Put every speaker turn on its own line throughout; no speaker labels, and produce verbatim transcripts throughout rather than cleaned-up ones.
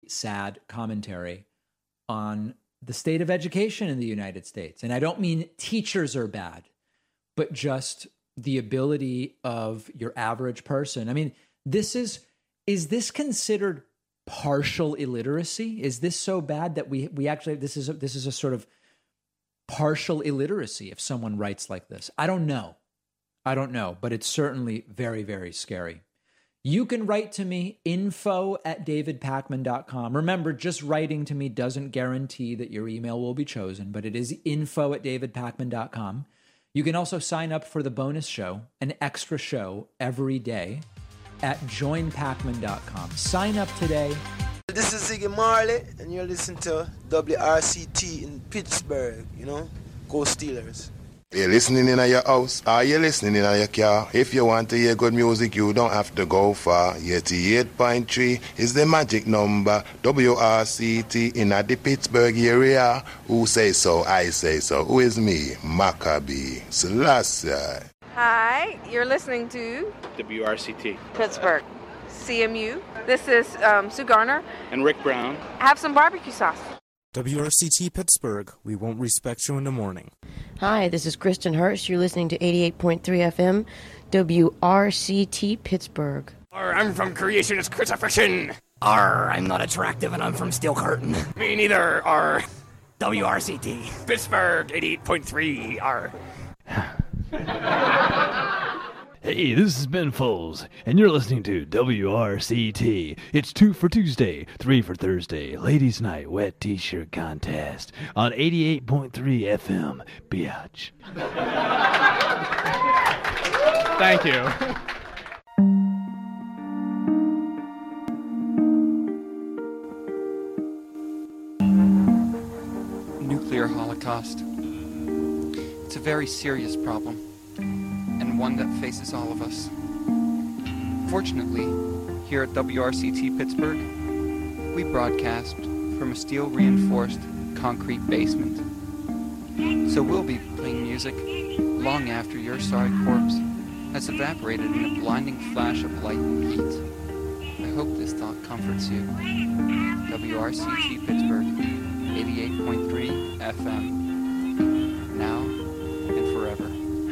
sad commentary on the state of education in the United States. And I don't mean teachers are bad, but just the ability of your average person. I mean, this is, is this considered partial illiteracy? Is this so bad that we we actually, this is a, this is a sort of partial illiteracy if someone writes like this? I don't know. I don't know, but it's certainly very, very scary. You can write to me, info at david pakman dot com. Remember, just writing to me doesn't guarantee that your email will be chosen, but it is info at david pakman dot com. You can also sign up for the bonus show, an extra show every day at join pakman dot com. Sign up today.
This is Ziggy Marley, and you're listening to W R C T in Pittsburgh, you know? Go Steelers.
You're listening in at your house, or you're listening in at your car. If you want to hear good music, you don't have to go far. eighty-eight point three is the magic number. W R C T in at the Pittsburgh area. Who say so? I say so. Who is me? Maccabee. Selassie.
Hi, you're listening to
W R C T
Pittsburgh, C M U. This is um, Sue Garner.
And Rick Brown.
Have some barbecue sauce.
W R C T Pittsburgh, we won't respect you in the morning.
Hi, this is Kristen Hirsch. You're listening to eighty-eight point three F M, W R C T Pittsburgh.
Arr, I'm from Creationist Crucifixion. Arr, I'm not attractive and I'm from Steel Curtain. Me neither. Arr, W R C T Pittsburgh, eighty-eight point three. Arr.
Hey, this is Ben Folds, and you're listening to W R C T. It's two for Tuesday, three for Thursday, Ladies' Night Wet T-Shirt Contest on eighty-eight point three F M, Biatch.
Thank you.
Nuclear holocaust. It's a very serious problem, and one that faces all of us. Fortunately, here at W R C T Pittsburgh, we broadcast from a steel-reinforced concrete basement. So we'll be playing music long after your sorry corpse has evaporated in a blinding flash of light and heat. I hope this thought comforts you. W R C T Pittsburgh, eighty-eight point three F M. Now and forever.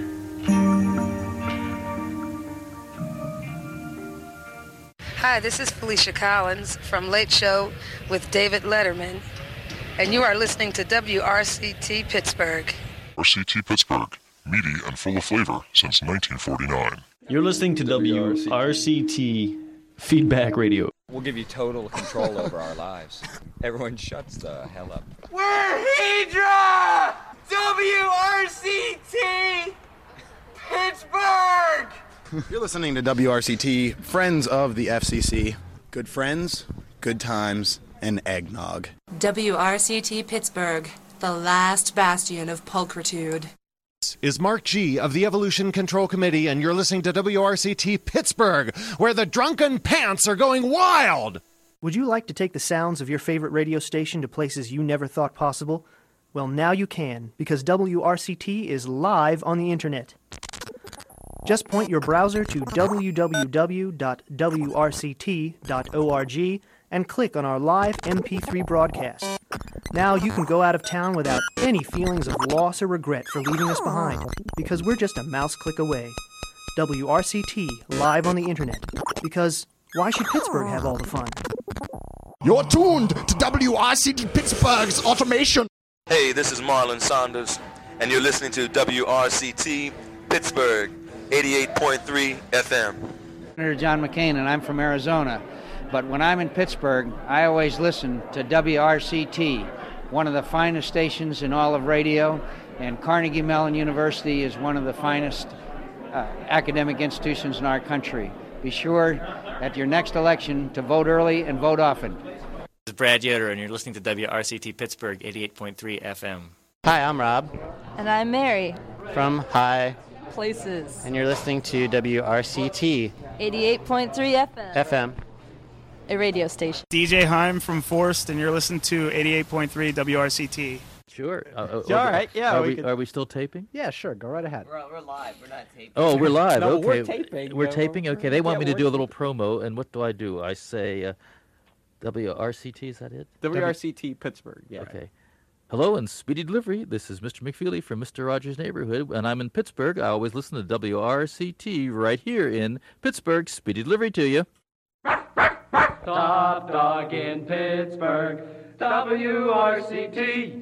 Hi, this is Felicia Collins from Late Show with David Letterman, and you are listening to W R C T Pittsburgh.
W R C T Pittsburgh, meaty and full of flavor since nineteen forty-nine.
You're listening to W R C T Feedback Radio.
We'll give you total control over our lives. Everyone shuts the hell up.
We're Hydra! W R C T Pittsburgh!
You're listening to W R C T, Friends of the F C C. Good friends, good times, and eggnog.
W R C T Pittsburgh, the last bastion of pulchritude.
Is Mark G. of the Evolution Control Committee, and you're listening to W R C T Pittsburgh, where the drunken pants are going wild!
Would you like to take the sounds of your favorite radio station to places you never thought possible? Well, now you can, because W R C T is live on the internet. Just point your browser to w w w dot w r c t dot org and click on our live M P three broadcast. Now you can go out of town without any feelings of loss or regret for leaving us behind, because we're just a mouse click away. W R C T, live on the internet, because why should Pittsburgh have all the fun?
You're tuned to W R C T Pittsburgh's Automation.
Hey, this is Marlon Saunders, and you're listening to W R C T Pittsburgh, eighty-eight point three F M.
Senator John McCain, and I'm from Arizona. But when I'm in Pittsburgh, I always listen to W R C T, one of the finest stations in all of radio, and Carnegie Mellon University is one of the finest uh, academic institutions in our country. Be sure at your next election to vote early and vote often.
This is Brad Yoder, and you're listening to W R C T Pittsburgh, eighty-eight point three F M.
Hi, I'm Rob.
And I'm Mary.
From High
Places.
And you're listening to W R C T.
eighty-eight point three F M.
F M.
A radio station.
D J Heim from Forest, and you're listening to eighty-eight point three W R C T.
Sure. Uh, uh,
All right, yeah.
Are
we,
we,
could...
are we still taping?
Yeah, sure. Go right ahead.
We're, we're live. We're not taping.
Oh, we're live.
no,
okay.
We're taping.
We're
no,
taping?
We're,
okay. They want
yeah,
me to do a little promo, and what do I do? I say, uh,
W R C T, is that it?
W R C T Pittsburgh, yeah.
Okay. Hello and speedy delivery. This is Mister McFeely from Mister Rogers' Neighborhood, and I'm in Pittsburgh. I always listen to W R C T right here in Pittsburgh. Speedy delivery to you.
Top dog in Pittsburgh, W R C T.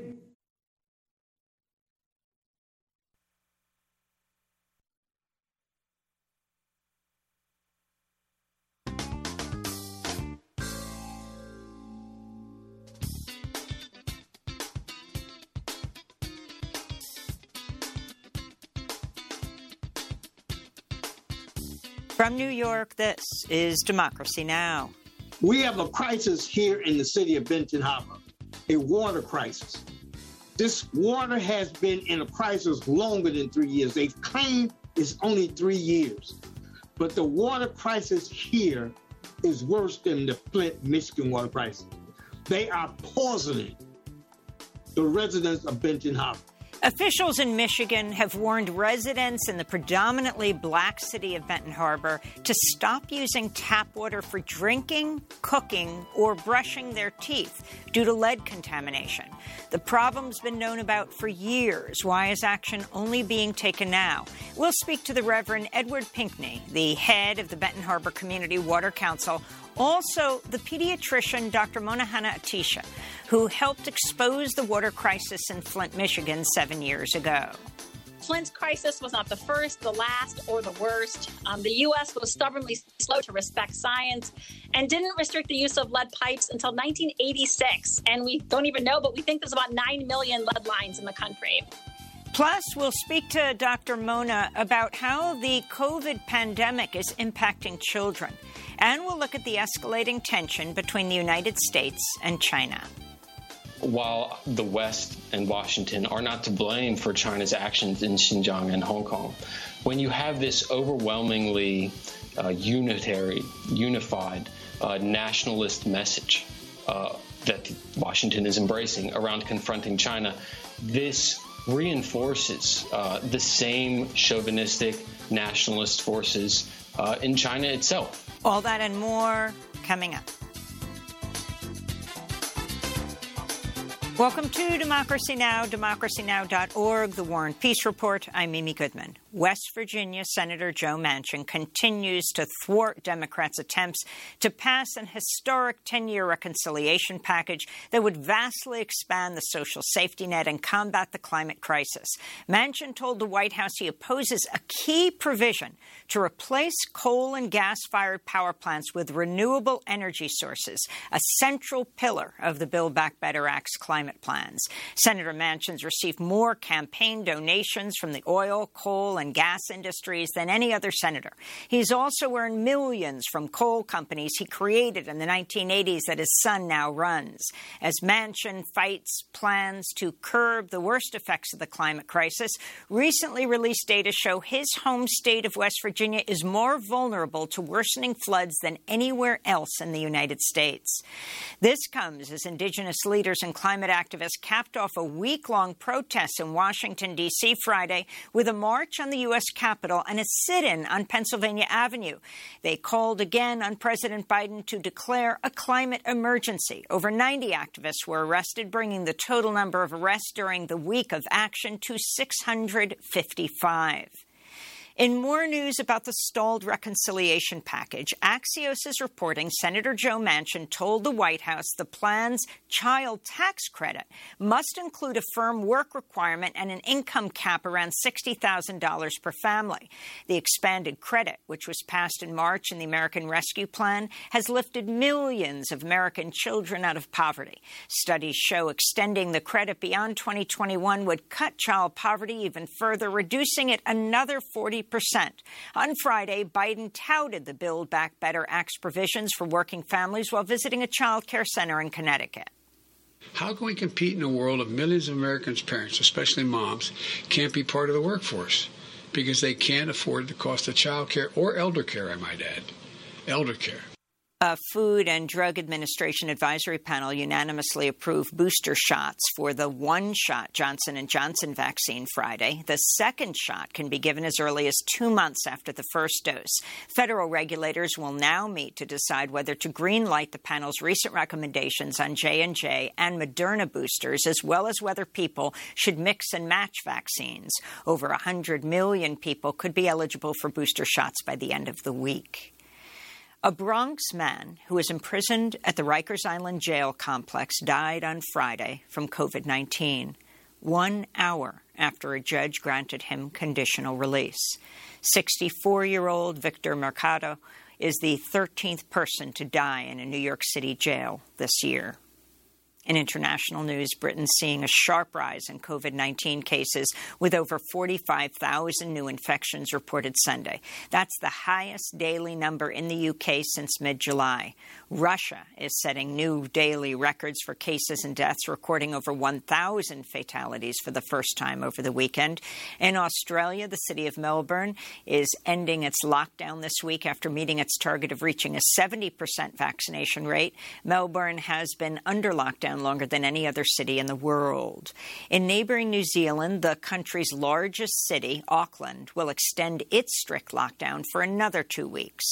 From New York, this is Democracy Now!
We have a crisis here in the city of Benton Harbor, a water crisis. This water has been in a crisis longer than three years. They've claimed it's only three years. But the water crisis here is worse than the Flint, Michigan water crisis. They are poisoning the residents of Benton Harbor.
Officials in Michigan have warned residents in the predominantly black city of Benton Harbor to stop using tap water for drinking, cooking, or brushing their teeth due to lead contamination. The problem's been known about for years. Why is action only being taken now? We'll speak to the Reverend Edward Pinkney, the head of the Benton Harbor Community Water Council, also the pediatrician Doctor Mona Hanna-Attisha, who helped expose the water crisis in Flint, Michigan seven years ago.
Flint's crisis was not the first, the last, or the worst. Um, the U S was stubbornly slow to respect science and didn't restrict the use of lead pipes until nineteen eighty-six. And we don't even know, but we think there's about nine million lead lines in the country.
Plus, we'll speak to Doctor Mona about how the COVID pandemic is impacting children. And we'll look at the escalating tension between the United States and China.
While the West and Washington are not to blame for China's actions in Xinjiang and Hong Kong, when you have this overwhelmingly uh, unitary, unified, uh, nationalist message uh, that Washington is embracing around confronting China, this reinforces uh, the same chauvinistic nationalist forces uh, in China itself.
All that and more coming up. Welcome to Democracy Now!, democracy now dot org, the War and Peace Report. I'm Mimi Goodman. West Virginia Senator Joe Manchin continues to thwart Democrats' attempts to pass an historic ten-year reconciliation package that would vastly expand the social safety net and combat the climate crisis. Manchin told the White House he opposes a key provision to replace coal and gas-fired power plants with renewable energy sources, a central pillar of the Build Back Better Act's climate plans. Senator Manchin's received more campaign donations from the oil, coal, and gas industries than any other senator. He's also earned millions from coal companies he created in the nineteen eighties that his son now runs. As Manchin fights plans to curb the worst effects of the climate crisis, recently released data show his home state of West Virginia is more vulnerable to worsening floods than anywhere else in the United States. This comes as indigenous leaders and climate activists capped off a week-long protest in Washington, D C Friday with a march on the U S Capitol and a sit-in on Pennsylvania Avenue. They called again on President Biden to declare a climate emergency. Over ninety activists were arrested, bringing the total number of arrests during the week of action to six hundred fifty-five. In more news about the stalled reconciliation package, Axios is reporting Senator Joe Manchin told the White House the plan's child tax credit must include a firm work requirement and an income cap around sixty thousand dollars per family. The expanded credit, which was passed in March in the American Rescue Plan, has lifted millions of American children out of poverty. Studies show extending the credit beyond twenty twenty-one would cut child poverty even further, reducing it another forty percent. On Friday, Biden touted the Build Back Better Act's provisions for working families while visiting a child care center in Connecticut.
How can we compete in a world of millions of Americans' parents, especially moms, can't be part of the workforce because they can't afford the cost of child care or elder care, I might add. Elder care.
A Food and Drug Administration advisory panel unanimously approved booster shots for the one-shot Johnson and Johnson vaccine Friday. The second shot can be given as early as two months after the first dose. Federal regulators will now meet to decide whether to greenlight the panel's recent recommendations on J and J and Moderna boosters, as well as whether people should mix and match vaccines. Over one hundred million people could be eligible for booster shots by the end of the week. A Bronx man who was imprisoned at the Rikers Island jail complex died on Friday from COVID nineteen, one hour after a judge granted him conditional release. sixty-four-year-old Victor Mercado is the thirteenth person to die in a New York City jail this year. In international news, Britain's seeing a sharp rise in COVID nineteen cases, with over forty-five thousand new infections reported Sunday. That's the highest daily number in the U K since mid-July. Russia is setting new daily records for cases and deaths, recording over one thousand fatalities for the first time over the weekend. In Australia, the city of Melbourne is ending its lockdown this week after meeting its target of reaching a seventy percent vaccination rate. Melbourne has been under lockdown longer than any other city in the world. In neighboring New Zealand, the country's largest city, Auckland, will extend its strict lockdown for another two weeks.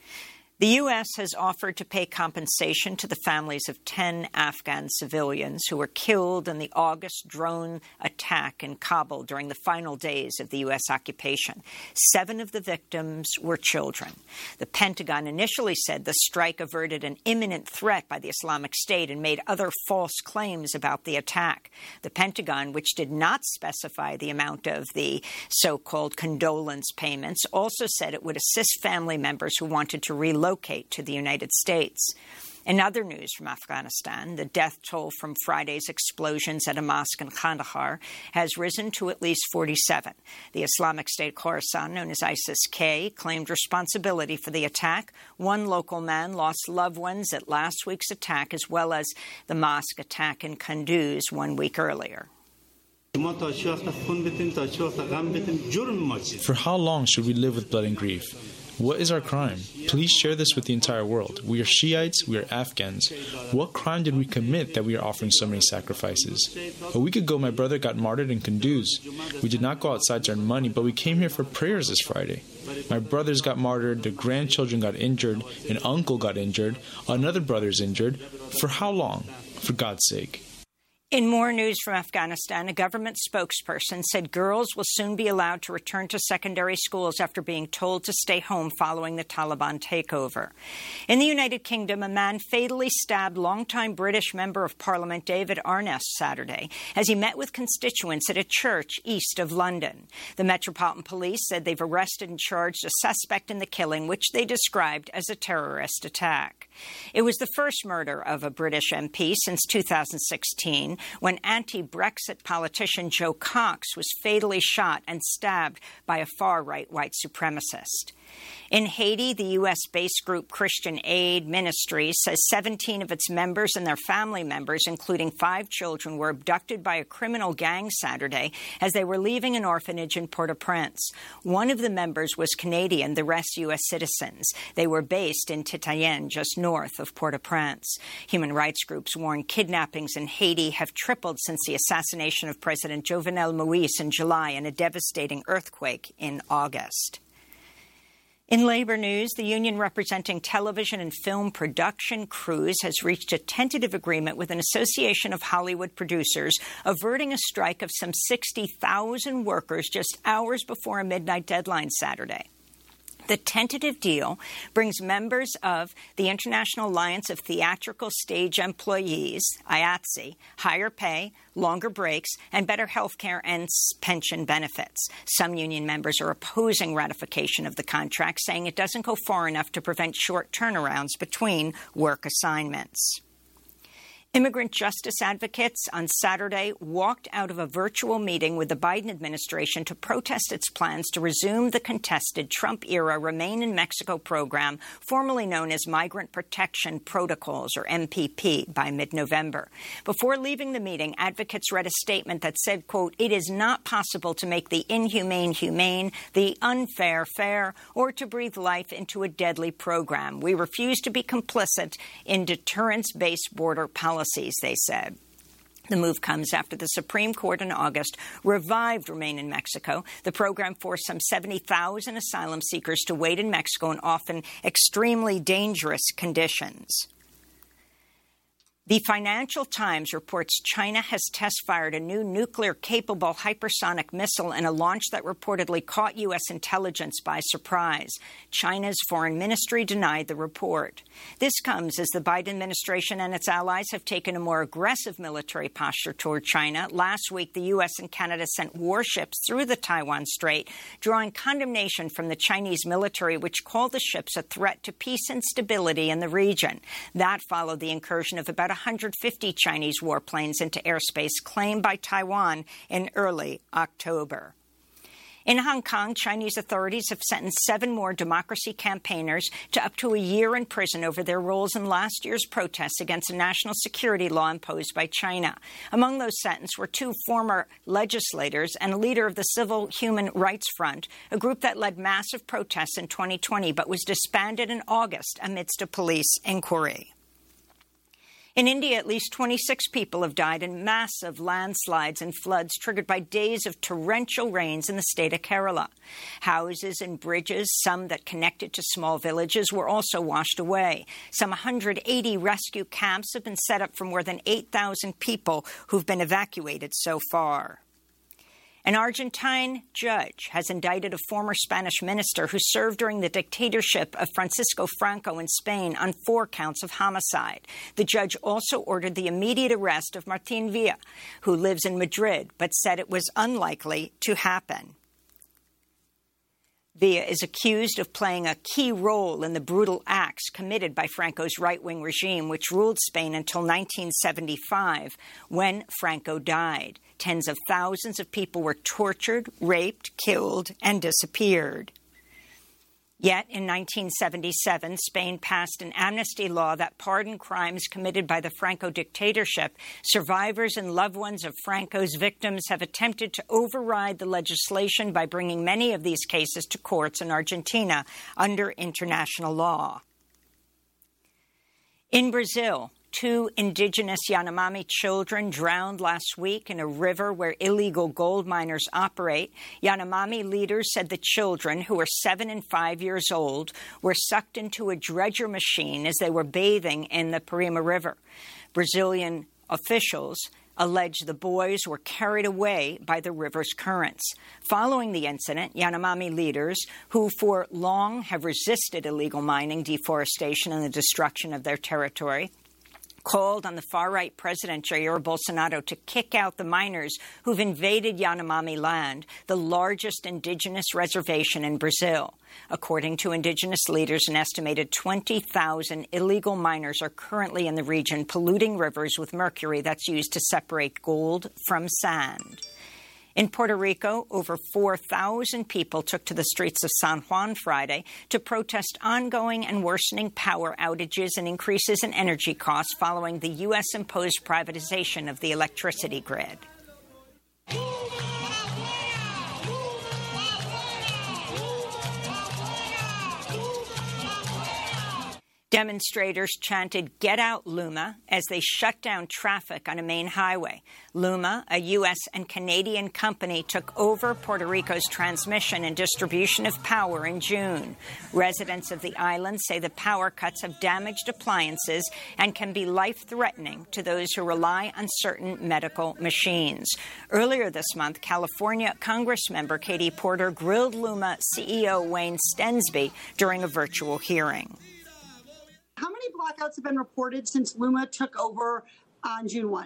The U S has offered to pay compensation to the families of ten Afghan civilians who were killed in the August drone attack in Kabul during the final days of the U S occupation. Seven of the victims were children. The Pentagon initially said the strike averted an imminent threat by the Islamic State and made other false claims about the attack. The Pentagon, which did not specify the amount of the so-called condolence payments, also said it would assist family members who wanted to relocate to the United States. In other news from Afghanistan, the death toll from Friday's explosions at a mosque in Kandahar has risen to at least forty-seven. The Islamic State Khorasan, known as ISIS-K, claimed responsibility for the attack. One local man lost loved ones at last week's attack, as well as the mosque attack in Kunduz one week earlier.
For how long should we live with blood and grief? What is our crime? Please share this with the entire world. We are Shiites, we are Afghans. What crime did we commit that we are offering so many sacrifices? A week ago, my brother got martyred in Kunduz. We did not go outside to earn money, but we came here for prayers this Friday. My brothers got martyred, the grandchildren got injured, an uncle got injured, another brother is injured. For how long? For God's sake.
In more news from Afghanistan, a government spokesperson said girls will soon be allowed to return to secondary schools after being told to stay home following the Taliban takeover. In the United Kingdom, a man fatally stabbed longtime British Member of Parliament David Arness Saturday as he met with constituents at a church east of London. The Metropolitan Police said they've arrested and charged a suspect in the killing, which they described as a terrorist attack. It was the first murder of a British M P since two thousand sixteen, when anti-Brexit politician Joe Cox was fatally shot and stabbed by a far-right white supremacist. In Haiti, the U S-based group Christian Aid Ministries says seventeen of its members and their family members, including five children, were abducted by a criminal gang Saturday as they were leaving an orphanage in Port-au-Prince. One of the members was Canadian, the rest U S citizens. They were based in Titayen, just north of Port-au-Prince. Human rights groups warn kidnappings in Haiti have tripled since the assassination of President Jovenel Moïse in July and a devastating earthquake in August. In labor news, the union representing television and film production crews has reached a tentative agreement with an association of Hollywood producers, averting a strike of some sixty thousand workers just hours before a midnight deadline Saturday. The tentative deal brings members of the International Alliance of Theatrical Stage Employees, I A T S E, higher pay, longer breaks, and better health care and pension benefits. Some union members are opposing ratification of the contract, saying it doesn't go far enough to prevent short turnarounds between work assignments. Immigrant justice advocates on Saturday walked out of a virtual meeting with the Biden administration to protest its plans to resume the contested Trump-era Remain in Mexico program, formerly known as Migrant Protection Protocols, or M P P, by mid-November. Before leaving the meeting, advocates read a statement that said, quote, "It is not possible to make the inhumane humane, the unfair fair, or to breathe life into a deadly program. We refuse to be complicit in deterrence-based border policy." They said. The move comes after the Supreme Court in August revived Remain in Mexico. The program forced some seventy thousand asylum seekers to wait in Mexico in often extremely dangerous conditions. The Financial Times reports China has test-fired a new nuclear-capable hypersonic missile in a launch that reportedly caught U S intelligence by surprise. China's foreign ministry denied the report. This comes as the Biden administration and its allies have taken a more aggressive military posture toward China. Last week, the U S and Canada sent warships through the Taiwan Strait, drawing condemnation from the Chinese military, which called the ships a threat to peace and stability in the region. That followed the incursion of about one hundred fifty Chinese warplanes into airspace claimed by Taiwan in early October. In Hong Kong, Chinese authorities have sentenced seven more democracy campaigners to up to a year in prison over their roles in last year's protests against a national security law imposed by China. Among those sentenced were two former legislators and a leader of the Civil Human Rights Front, a group that led massive protests in twenty twenty but was disbanded in August amidst a police inquiry. In India, at least twenty-six people have died in massive landslides and floods triggered by days of torrential rains in the state of Kerala. Houses and bridges, some that connected to small villages, were also washed away. Some one hundred eighty rescue camps have been set up for more than eight thousand people who've been evacuated so far. An Argentine judge has indicted a former Spanish minister who served during the dictatorship of Francisco Franco in Spain on four counts of homicide. The judge also ordered the immediate arrest of Martín Villa, who lives in Madrid, but said it was unlikely to happen. Villa is accused of playing a key role in the brutal acts committed by Franco's right-wing regime, which ruled Spain until nineteen seventy-five, when Franco died. Tens of thousands of people were tortured, raped, killed, and disappeared. Yet, in nineteen seventy-seven, Spain passed an amnesty law that pardoned crimes committed by the Franco dictatorship. Survivors and loved ones of Franco's victims have attempted to override the legislation by bringing many of these cases to courts in Argentina under international law. In Brazil, two indigenous Yanomami children drowned last week in a river where illegal gold miners operate. Yanomami leaders said the children, who are seven and five years old, were sucked into a dredger machine as they were bathing in the Parima River. Brazilian officials allege the boys were carried away by the river's currents. Following the incident, Yanomami leaders, who for long have resisted illegal mining, deforestation, and the destruction of their territory, called on the far-right President Jair Bolsonaro to kick out the miners who've invaded Yanomami land, the largest indigenous reservation in Brazil. According to indigenous leaders, an estimated twenty thousand illegal miners are currently in the region, polluting rivers with mercury that's used to separate gold from sand. In Puerto Rico, over four thousand people took to the streets of San Juan Friday to protest ongoing and worsening power outages and increases in energy costs following the U S-imposed privatization of the electricity grid. Demonstrators chanted, "Get out, Luma," as they shut down traffic on a main highway. Luma, a U S and Canadian company, took over Puerto Rico's transmission and distribution of power in June. Residents of the island say the power cuts have damaged appliances and can be life-threatening to those who rely on certain medical machines. Earlier this month, California Congressmember Katie Porter grilled Luma C E O Wayne Stensby during a virtual hearing.
How many blackouts have been reported since Luma took over on June first?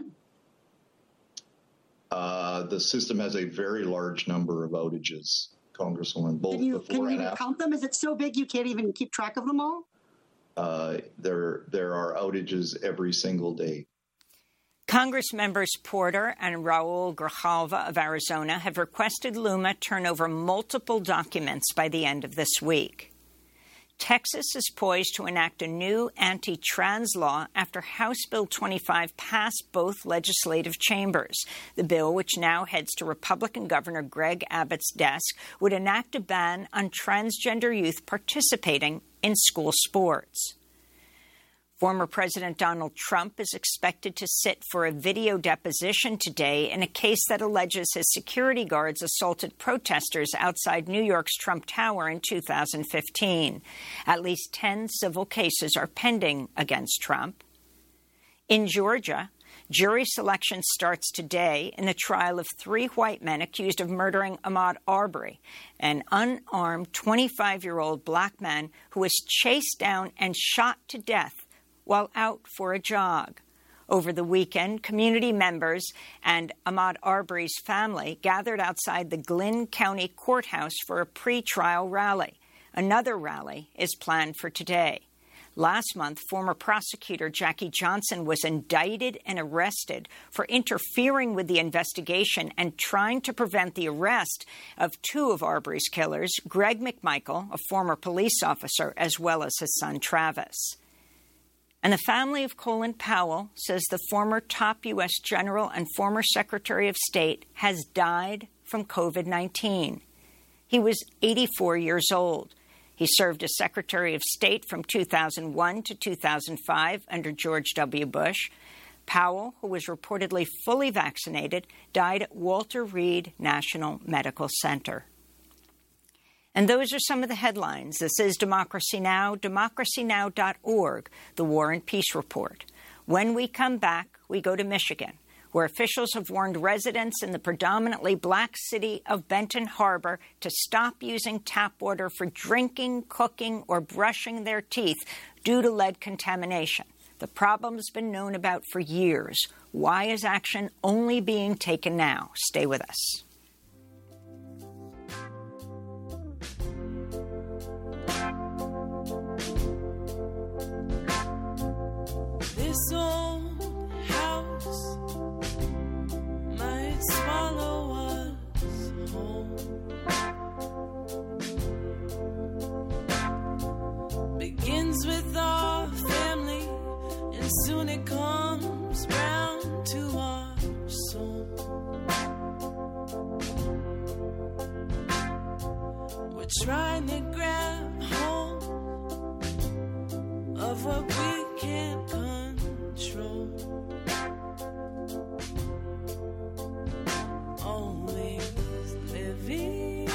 Uh, the system has a very large number of outages, Congresswoman, both
can you,
before
can
and
you
after.
count them? Is it so big you can't even keep track of them all?
Uh, there, there are outages every single day.
Congress members Porter and Raul Grijalva of Arizona have requested LUMA turn over multiple documents by the end of this week. Texas is poised to enact a new anti-trans law after House Bill twenty-five passed both legislative chambers. The bill, which now heads to Republican Governor Greg Abbott's desk, would enact a ban on transgender youth participating in school sports. Former President Donald Trump is expected to sit for a video deposition today in a case that alleges his security guards assaulted protesters outside New York's Trump Tower in two thousand fifteen. At least ten civil cases are pending against Trump. In Georgia, jury selection starts today in the trial of three white men accused of murdering Ahmaud Arbery, an unarmed twenty-five-year-old black man who was chased down and shot to death while out for a jog. Over the weekend, community members and Ahmaud Arbery's family gathered outside the Glynn County Courthouse for a pre-trial rally. Another rally is planned for today. Last month, former prosecutor Jackie Johnson was indicted and arrested for interfering with the investigation and trying to prevent the arrest of two of Arbery's killers, Greg McMichael, a former police officer, as well as his son Travis. And the family of Colin Powell says the former top U S general and former Secretary of State has died from COVID nineteen. He was eighty-four years old. He served as Secretary of State from two thousand one to two thousand five under George W. Bush. Powell, who was reportedly fully vaccinated, died at Walter Reed National Medical Center. And those are some of the headlines. This is Democracy Now!, democracy now dot org, the War and Peace Report. When we come back, we go to Michigan, where officials have warned residents in the predominantly black city of Benton Harbor to stop using tap water for drinking, cooking, or brushing their teeth due to lead contamination. The problem's been known about for years. Why is action only being taken now? Stay with us.
This old house might swallow us whole. Begins with our family, and soon it comes round to our soul. We're trying to grab hold of what we can't control. Always living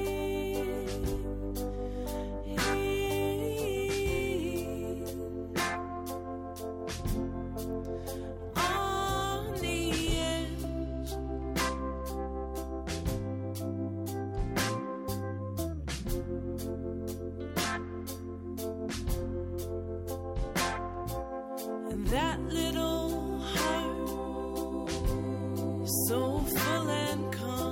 on the edge. And that little heart, so full and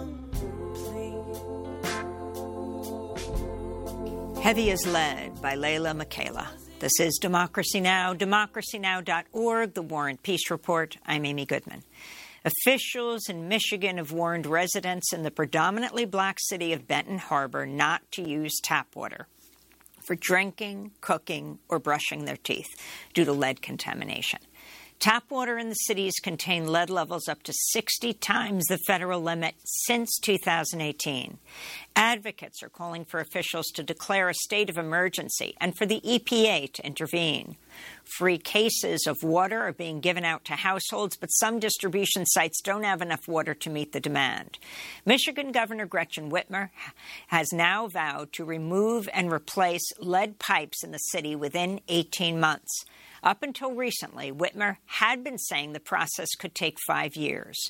complete.
Heavy as Lead by Layla Michaela. This is Democracy Now!, democracy now dot org, the War and Peace Report. I'm Amy Goodman. Officials in Michigan have warned residents in the predominantly black city of Benton Harbor not to use tap water for drinking, cooking, or brushing their teeth due to lead contamination. Tap water in the cities contain lead levels up to sixty times the federal limit since two thousand eighteen. Advocates are calling for officials to declare a state of emergency and for the E P A to intervene. Free cases of water are being given out to households, but some distribution sites don't have enough water to meet the demand. Michigan Governor Gretchen Whitmer has now vowed to remove and replace lead pipes in the city within eighteen months. Up until recently, Whitmer had been saying the process could take five years. The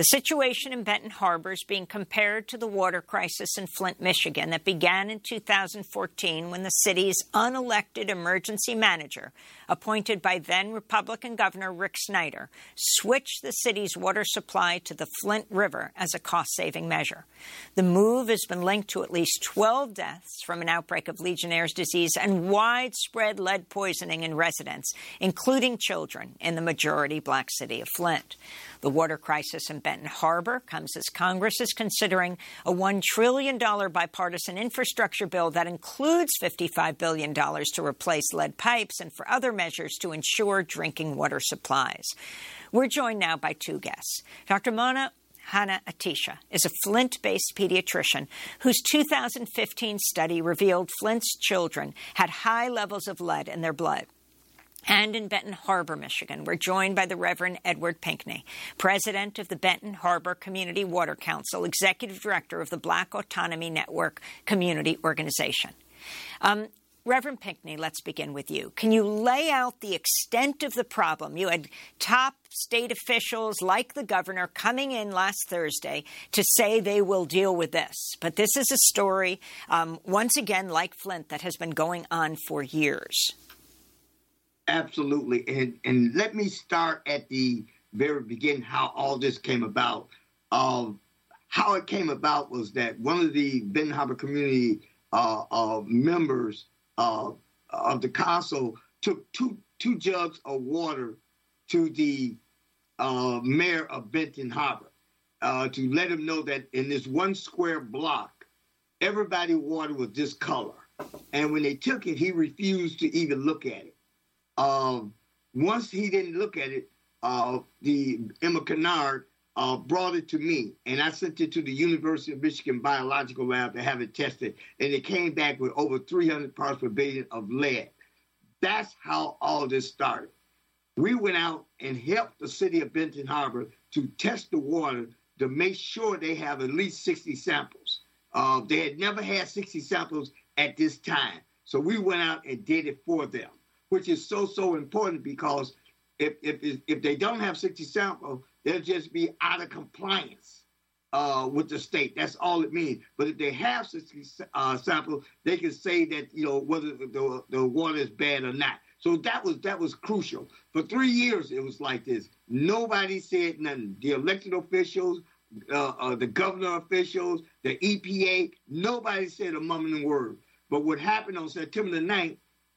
The situation in Benton Harbor is being compared to the water crisis in Flint, Michigan that began in two thousand fourteen when the city's unelected emergency manager, appointed by then Republican Governor Rick Snyder, switched the city's water supply to the Flint River as a cost-saving measure. The move has been linked to at least twelve deaths from an outbreak of Legionnaire's disease and widespread lead poisoning in residents, including children, in the majority black city of Flint. The water crisis in Benton Harbor comes as Congress is considering a one trillion dollars bipartisan infrastructure bill that includes fifty-five billion dollars to replace lead pipes and for other measures to ensure drinking water supplies. We're joined now by two guests. Doctor Mona Hanna-Attisha is a Flint-based pediatrician whose two thousand fifteen study revealed Flint's children had high levels of lead in their blood. And in Benton Harbor, Michigan, we're joined by the Reverend Edward Pinkney, president of the Benton Harbor Community Water Council, executive director of the Black Autonomy Network Community Organization. Um, Reverend Pinkney, let's begin with you. Can you lay out the extent of the problem? You had top state officials like the governor coming in last Thursday to say they will deal with this. But this is a story, um, once again, like Flint, that has been going on for years.
Absolutely. And and let me start at the very beginning, how all this came about. Um, how it came about was that one of the Benton Harbor community uh, uh, members uh, of the council took two two jugs of water to the uh, mayor of Benton Harbor uh, to let him know that in this one square block, everybody's water was this color. And when they took it, he refused to even look at it. Um, once he didn't look at it, uh, the Emma Kennard uh, brought it to me, and I sent it to the University of Michigan Biological Lab to have it tested, and it came back with over three hundred parts per billion of lead. That's how all this started. We went out and helped the city of Benton Harbor to test the water to make sure they have at least sixty samples. Uh, they had never had sixty samples at this time, so we went out and did it for them, which is so, so important because if if if they don't have sixty samples, they'll just be out of compliance uh, with the state. That's all it means. But if they have sixty uh, samples, they can say that, you know, whether the, the water is bad or not. So that was that was crucial. For three years, it was like this. Nobody said nothing. The elected officials, uh, uh, the governor officials, the E P A, nobody said a mumbling word. But what happened on September the ninth,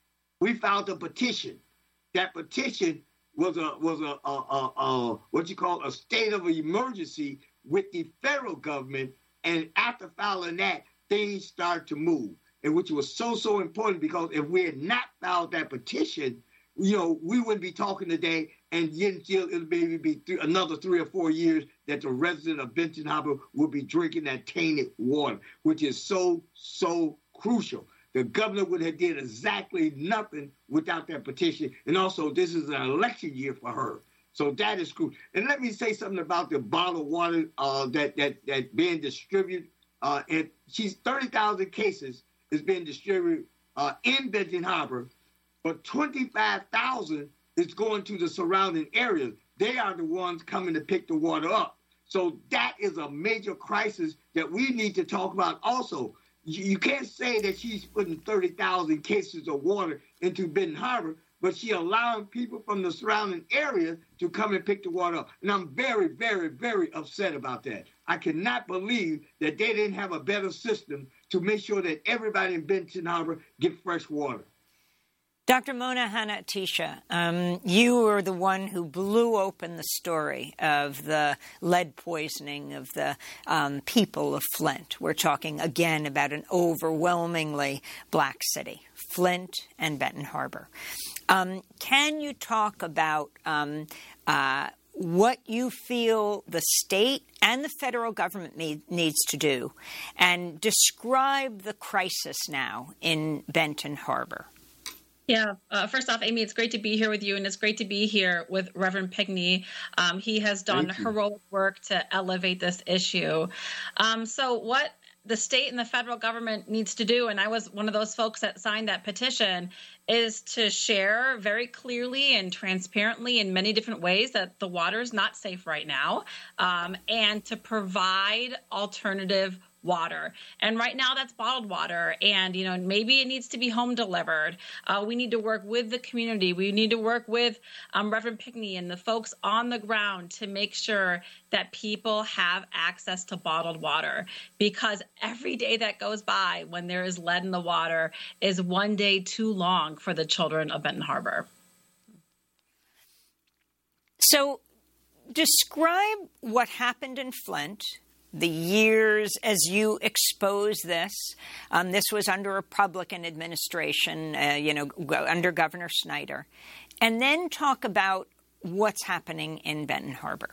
we filed a petition. That petition was a was a, a, a, a what you call a state of emergency with the federal government. And after filing that, things started to move, and which was so so important because if we had not filed that petition, you know, we wouldn't be talking today, and yet it'll maybe be th- another three or four years that the resident of Benton Harbor will be drinking that tainted water, which is so so crucial. The governor would have did exactly nothing without that petition. And also, this is an election year for her. So that is crucial. And let me say something about the bottled water uh, that that that being distributed. Uh, and she's thirty thousand cases is being distributed uh, in Benton Harbor, but twenty-five thousand is going to the surrounding areas. They are the ones coming to pick the water up. So that is a major crisis that we need to talk about also. You can't say that she's putting thirty thousand cases of water into Benton Harbor, but she's allowing people from the surrounding area to come and pick the water up. And I'm very, very, very upset about that. I cannot believe that they didn't have a better system to make sure that everybody in Benton Harbor get fresh water.
Doctor Mona Hanna-Attisha, um, you were the one who blew open the story of the lead poisoning of the um, people of Flint. We're talking, again, about an overwhelmingly black city, Flint and Benton Harbor. Um, can you talk about um, uh, what you feel the state and the federal government need, needs to do and describe the crisis now in Benton Harbor?
Yeah. Uh, first off, Amy, it's great to be here with you, and it's great to be here with Reverend Pinkney. Um, he has done heroic work to elevate this issue. Um, so what the state and the federal government needs to do, and I was one of those folks that signed that petition, is to share very clearly and transparently in many different ways that the water is not safe right now, um, and to provide alternative water. And right now that's bottled water. And, you know, maybe it needs to be home delivered. Uh, we need to work with the community. We need to work with um, Reverend Pickney and the folks on the ground to make sure that people have access to bottled water, because every day that goes by when there is lead in the water is one day too long for the children of Benton Harbor.
So describe what happened in Flint, the years as you expose this. Um, this was under a Republican administration, uh, you know, under Governor Snyder. And then talk about what's happening in Benton Harbor.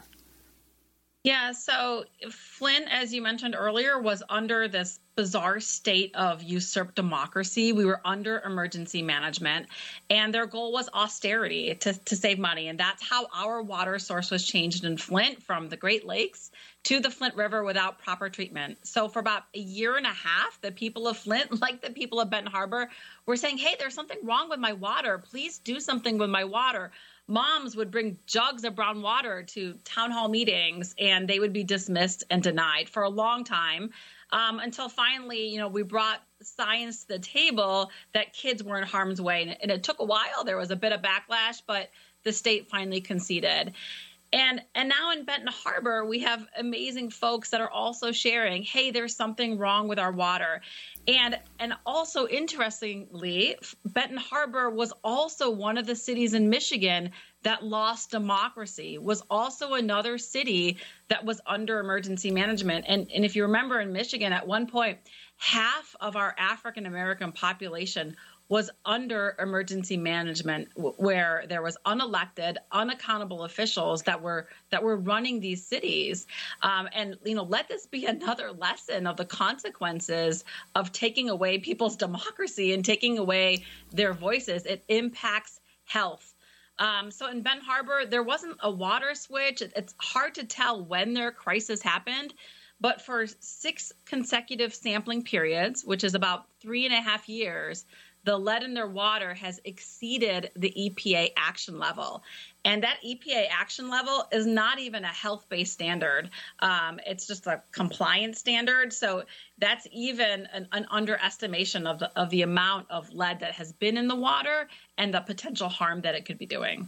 Yeah, so Flint, as you mentioned earlier, was under this bizarre state of usurped democracy. We were under emergency management, and their goal was austerity to, to save money. And that's how our water source was changed in Flint, from the Great Lakes to the Flint River without proper treatment. So for about a year and a half, the people of Flint, like the people of Benton Harbor, were saying, hey, there's something wrong with my water. Please do something with my water. Moms would bring jugs of brown water to town hall meetings, and they would be dismissed and denied for a long time, um, until finally, you know, we brought science to the table that kids were in harm's way. And, and it took a while. There was a bit of backlash, but the state finally conceded. And and now in Benton Harbor, we have amazing folks that are also sharing, hey, there's something wrong with our water. And and also, interestingly, Benton Harbor was also one of the cities in Michigan that lost democracy, was also another city that was under emergency management. And, and if you remember, in Michigan, at one point, half of our African-American population was under emergency management, where there was unelected, unaccountable officials that were that were running these cities. Um, and, you know, let this be another lesson of the consequences of taking away people's democracy and taking away their voices. It impacts health. Um, so in Benton Harbor, there wasn't a water switch. It, it's hard to tell when their crisis happened. But for six consecutive sampling periods, which is about three and a half years, the lead in their water has exceeded the E P A action level. And that E P A action level is not even a health-based standard. Um, it's just a compliance standard. So that's even an, an underestimation of the, of the amount of lead that has been in the water and the potential harm that it could be doing.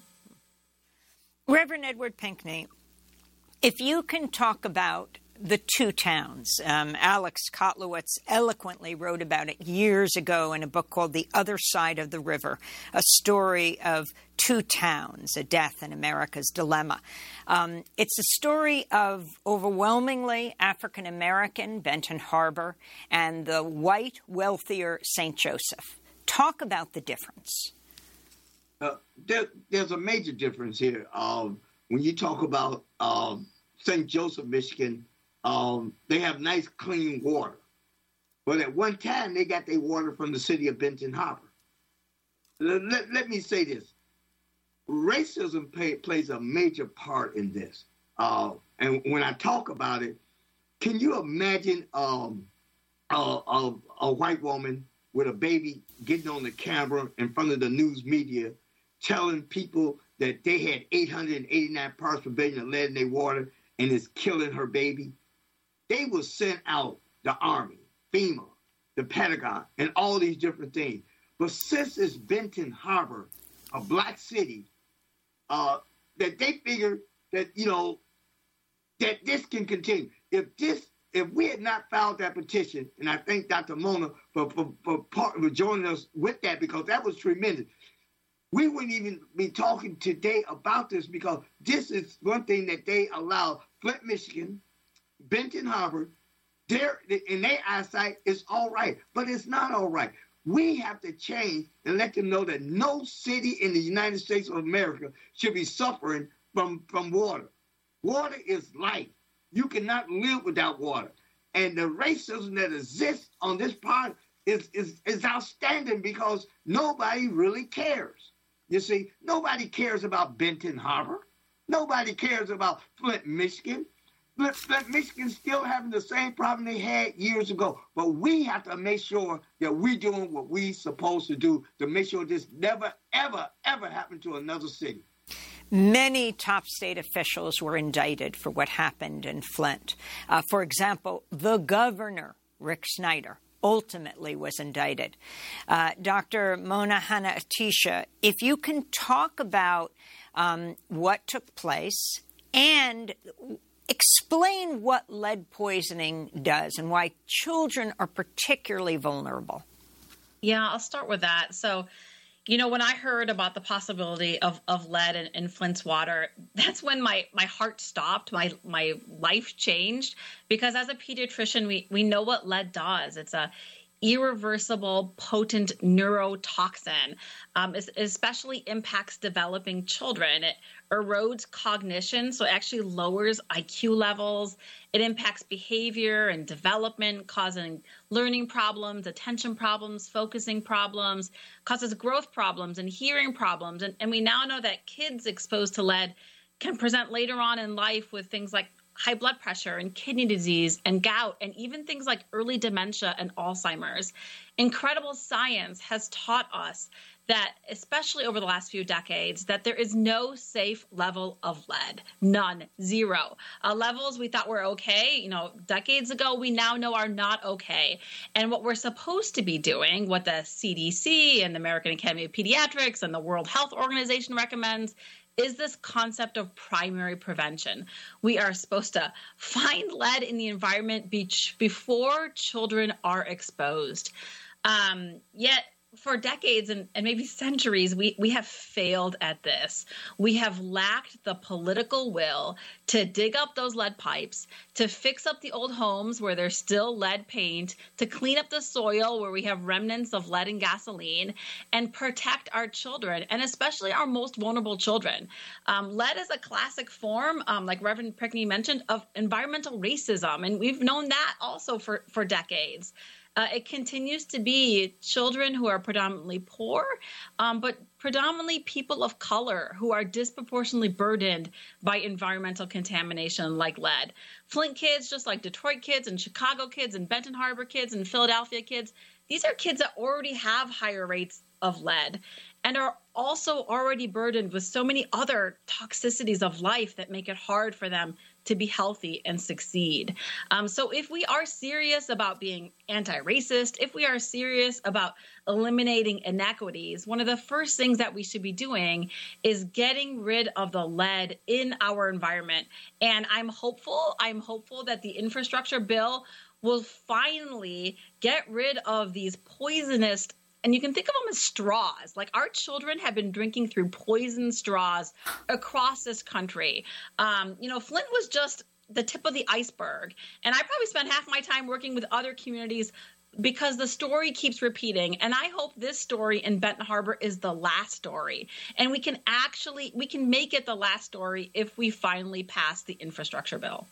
Reverend Edward Pinkney, if you can talk about the two towns. Um, Alex Kotlowitz eloquently wrote about it years ago in a book called The Other Side of the River, a story of two towns, a death in America's dilemma. Um, it's a story of overwhelmingly African-American Benton Harbor and the white, wealthier Saint Joseph. Talk about the difference.
Uh, there, there's a major difference here. Um, when you talk about um, Saint Joseph, Michigan, Um, they have nice, clean water. But at one time, they got their water from the city of Benton Harbor. Let, let, let me say this. Racism pay, plays a major part in this. Uh, and when I talk about it, can you imagine um, a, a, a white woman with a baby getting on the camera in front of the news media telling people that they had eight hundred eighty-nine parts per billion of lead in their water and it's killing her baby? They will send out the Army, FEMA, the Pentagon, and all these different things. But since it's Benton Harbor, a black city, uh, that they figure that, you know, that this can continue. If this, if we had not filed that petition, and I thank Doctor Mona for, for, for, part, for joining us with that, because that was tremendous. We wouldn't even be talking today about this, because this is one thing that they allow Flint, Michigan, Benton Harbor, their, in their eyesight, it's all right, but it's not all right. We have to change and let them know that no city in the United States of America should be suffering from, from water. Water is life. You cannot live without water. And the racism that exists on this part is, is, is outstanding, because nobody really cares. You see, nobody cares about Benton Harbor. Nobody cares about Flint, Michigan. Flint, Flint, Michigan's still having the same problem they had years ago. But we have to make sure that we're doing what we're supposed to do to make sure this never, ever, ever happen to another city.
Many top state officials were indicted for what happened in Flint. Uh, for example, the governor, Rick Snyder, ultimately was indicted. Uh, Doctor Mona Hanna-Attisha, if you can talk about um, what took place and explain what lead poisoning does and why children are particularly vulnerable.
Yeah, I'll start with that. So, you know, when I heard about the possibility of, of lead in, in Flint's water, that's when my, my heart stopped, my my life changed, because as a pediatrician, we, we know what lead does. It's a irreversible, potent neurotoxin. Um, it especially impacts developing children. It erodes cognition, so it actually lowers I Q levels. It impacts behavior and development, causing learning problems, attention problems, focusing problems, causes growth problems and hearing problems. And, and we now know that kids exposed to lead can present later on in life with things like high blood pressure and kidney disease and gout, and even things like early dementia and Alzheimer's. Incredible science has taught us that, especially over the last few decades, that there is no safe level of lead. None. Zero. Uh, levels we thought were okay, you know, decades ago, we now know are not okay. And what we're supposed to be doing, what the C D C and the American Academy of Pediatrics and the World Health Organization recommends, is this concept of primary prevention. We are supposed to find lead in the environment be- before children are exposed. Um, yet, for decades and, and maybe centuries, we, we have failed at this. We have lacked the political will to dig up those lead pipes, to fix up the old homes where there's still lead paint, to clean up the soil where we have remnants of lead and gasoline, and protect our children, and especially our most vulnerable children. Um, lead is a classic form, um, like Reverend Pickney mentioned, of environmental racism, and we've known that also for, for decades. Uh, it continues to be children who are predominantly poor, um, but predominantly people of color who are disproportionately burdened by environmental contamination like lead. Flint kids, just like Detroit kids and Chicago kids and Benton Harbor kids and Philadelphia kids, these are kids that already have higher rates of lead and are also already burdened with so many other toxicities of life that make it hard for them to be healthy and succeed. Um, so if we are serious about being anti-racist, if we are serious about eliminating inequities, one of the first things that we should be doing is getting rid of the lead in our environment. And I'm hopeful, I'm hopeful that the infrastructure bill will finally get rid of these poisonous, and you can think of them as straws. Like, our children have been drinking through poison straws across this country. Um, you know, Flint was just the tip of the iceberg. And I probably spent half my time working with other communities because the story keeps repeating. And I hope this story in Benton Harbor is the last story. And we can actually, we can make it the last story if we finally pass the infrastructure bill.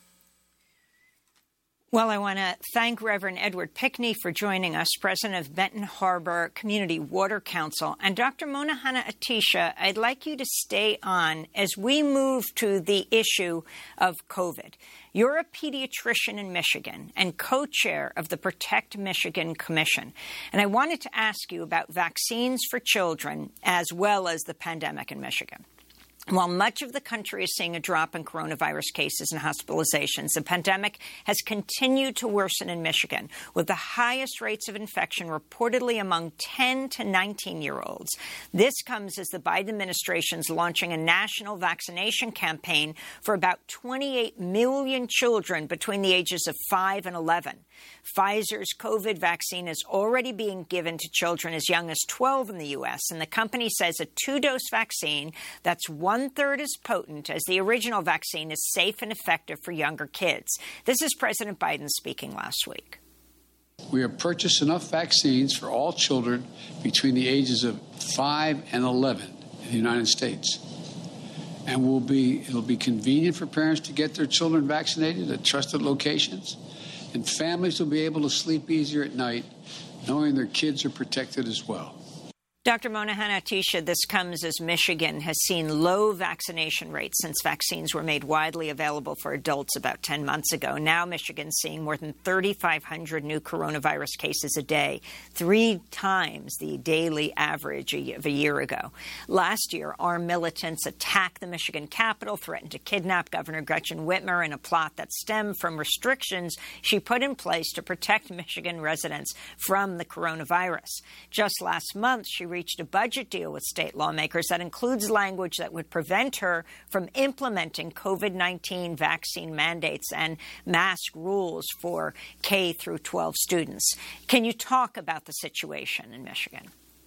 Well, I want to thank Reverend Edward Pickney for joining us, president of Benton Harbor Community Water Council. And Doctor Mona Hanna-Attisha, I'd like you to stay on as we move to the issue of COVID. You're a pediatrician in Michigan and co-chair of the Protect Michigan Commission. And I wanted to ask you about vaccines for children as well as the pandemic in Michigan. While much of the country is seeing a drop in coronavirus cases and hospitalizations, the pandemic has continued to worsen in Michigan, with the highest rates of infection reportedly among ten to nineteen-year-olds. This comes as the Biden administration is launching a national vaccination campaign for about twenty-eight million children between the ages of five and eleven. Pfizer's COVID vaccine is already being given to children as young as twelve in the U S, and the company says a two-dose vaccine that's one-third as potent as the original vaccine is safe and effective for younger kids. This is President Biden speaking last week.
We have purchased enough vaccines for all children between the ages of five and eleven in the United States. And will be, it'll be convenient for parents to get their children vaccinated at trusted locations. And families will be able to sleep easier at night knowing their kids are protected as well.
Doctor Monahan Atisha, this comes as Michigan has seen low vaccination rates since vaccines were made widely available for adults about ten months ago. Now Michigan's seeing more than thirty-five hundred new coronavirus cases a day, three times the daily average of a year ago. Last year, armed militants attacked the Michigan Capitol, threatened to kidnap Governor Gretchen Whitmer in a plot that stemmed from restrictions she put in place to protect Michigan residents from the coronavirus. Just last month, she reached a budget deal with state lawmakers that includes language that would prevent her from implementing COVID nineteen vaccine mandates and mask rules for K through twelve students. Can you talk about the situation in Michigan?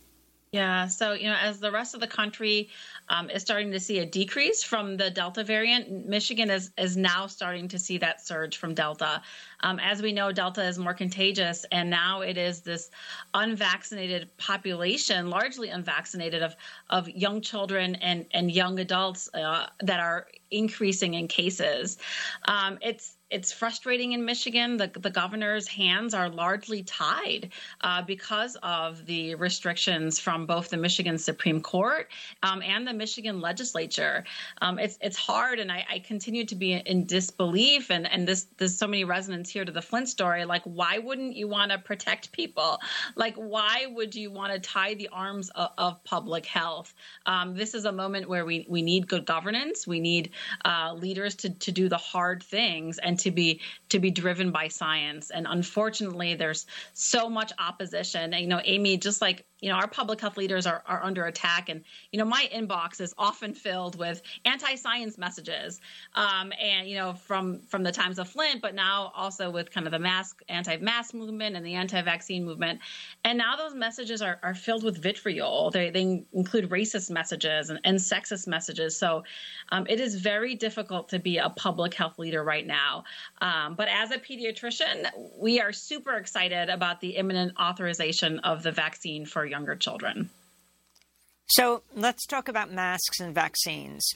Yeah, so, you know, as the rest of the country um, is starting to see a decrease from the Delta variant, Michigan is, is now starting to see that surge from Delta. Um, as we know, Delta is more contagious, and now it is this unvaccinated population, largely unvaccinated, of, of young children and, and young adults uh, that are increasing in cases. Um, it's It's frustrating in Michigan. The, the governor's hands are largely tied uh, because of the restrictions from both the Michigan Supreme Court um, and the Michigan legislature. Um, it's it's hard, and I, I continue to be in disbelief. And, and this there's so many resonance here to the Flint story. Like, why wouldn't you want to protect people? Like, why would you want to tie the arms of, of public health? Um, this is a moment where we, we need good governance. We need uh, leaders to, to do the hard things and to be to be driven by science. And unfortunately, there's so much opposition. And, you know, Amy, just like, you know, our public health leaders are, are under attack. And, you know, my inbox is often filled with anti-science messages. Um, and, you know, from from the times of Flint, but now also with kind of the mask, anti-mask movement and the anti-vaccine movement. And now those messages are, are filled with vitriol. They, they include racist messages and, and sexist messages. So um, it is very difficult to be a public health leader right now. Um, but as a pediatrician, we are super excited about the imminent authorization of the vaccine for younger children.
So let's talk about masks and vaccines.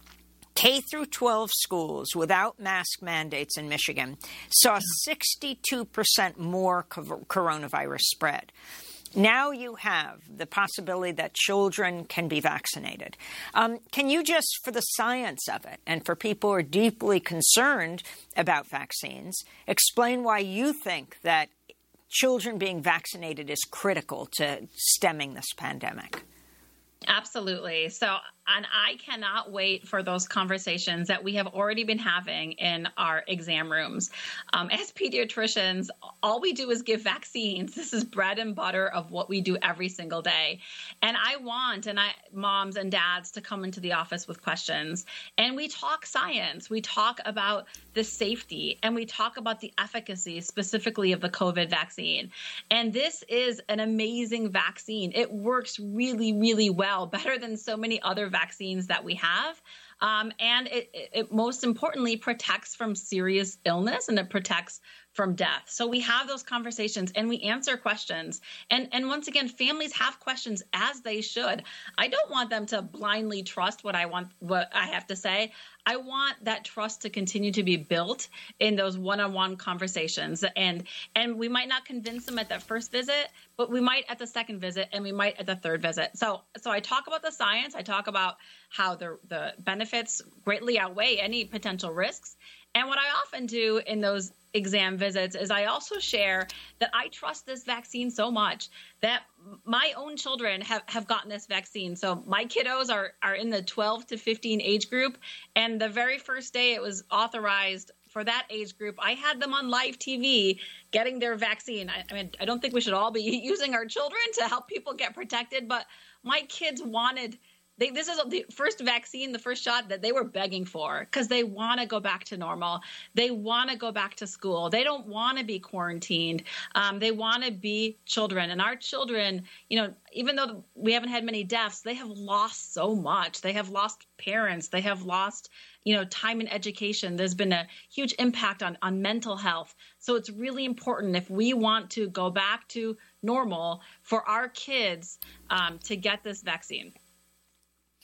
K through twelve schools without mask mandates in Michigan saw sixty-two percent more coronavirus spread. Now you have the possibility that children can be vaccinated. Um, can you just, for the science of it, and for people who are deeply concerned about vaccines, explain why you think that children being vaccinated is critical to stemming this pandemic?
Absolutely. So, and I cannot wait for those conversations that we have already been having in our exam rooms. Um, as pediatricians, all we do is give vaccines. This is bread and butter of what we do every single day. And I want and I moms and dads to come into the office with questions. And we talk science. We talk about the safety, and we talk about the efficacy specifically of the COVID vaccine. And this is an amazing vaccine. It works really, really well, better than so many other vaccines that we have. Um, and it, it, it most importantly protects from serious illness, and it protects from death. So we have those conversations and we answer questions. And and once again, families have questions, as they should. I don't want them to blindly trust what I want, what I have to say. I want that trust to continue to be built in those one-on-one conversations. And and we might not convince them at that first visit, but we might at the second visit, and we might at the third visit. So so I talk about the science. I talk about how the the benefits greatly outweigh any potential risks. And what I often do in those exam visits is I also share that I trust this vaccine so much that my own children have, have gotten this vaccine. So my kiddos are, are in the twelve to fifteen age group. And the very first day it was authorized for that age group, I had them on live T V getting their vaccine. I, I mean, I don't think we should all be using our children to help people get protected, but my kids wanted They, this is the first vaccine, the first shot that they were begging for, because they want to go back to normal. They want to go back to school. They don't want to be quarantined. Um, they want to be children. And our children, you know, even though we haven't had many deaths, they have lost so much. They have lost parents. They have lost, you know, time in education. There's been a huge impact on, on mental health. So it's really important, if we want to go back to normal, for our kids um, to get this vaccine.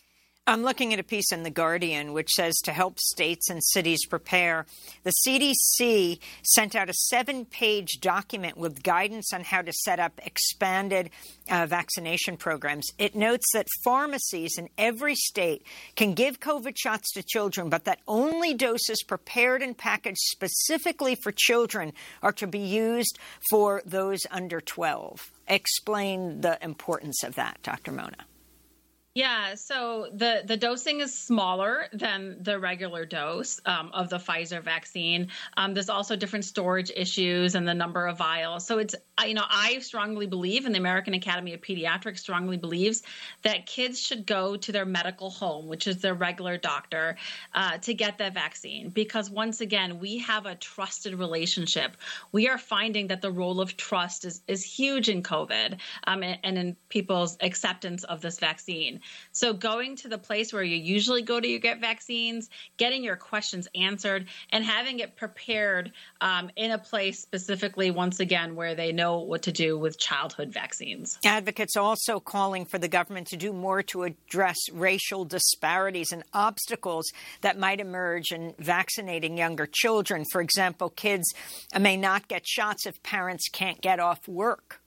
I'm looking at a piece in The Guardian which says to help states and cities prepare, the C D C sent out a seven-page document with guidance on how to set up expanded uh, vaccination programs. It notes that pharmacies in every state can give COVID shots to children, but that only doses prepared and packaged specifically for children are to be used for those under twelve. Explain the importance of that, Doctor Mona.
Yeah, so the, the dosing is smaller than the regular dose um, of the Pfizer vaccine. Um, there's also different storage issues and the number of vials. So it's, you know, I strongly believe, and the American Academy of Pediatrics strongly believes, that kids should go to their medical home, which is their regular doctor, uh, to get that vaccine. Because once again, we have a trusted relationship. We are finding that the role of trust is, is huge in COVID um, and, and in people's acceptance of this vaccine. So going to the place where you usually go to get vaccines, getting your questions answered, and having it prepared um, in a place specifically, once again, where they know what to do with childhood vaccines.
Advocates also calling for the government to do more to address racial disparities and obstacles that might emerge in vaccinating younger children. For example, kids may not get shots if parents can't get off work.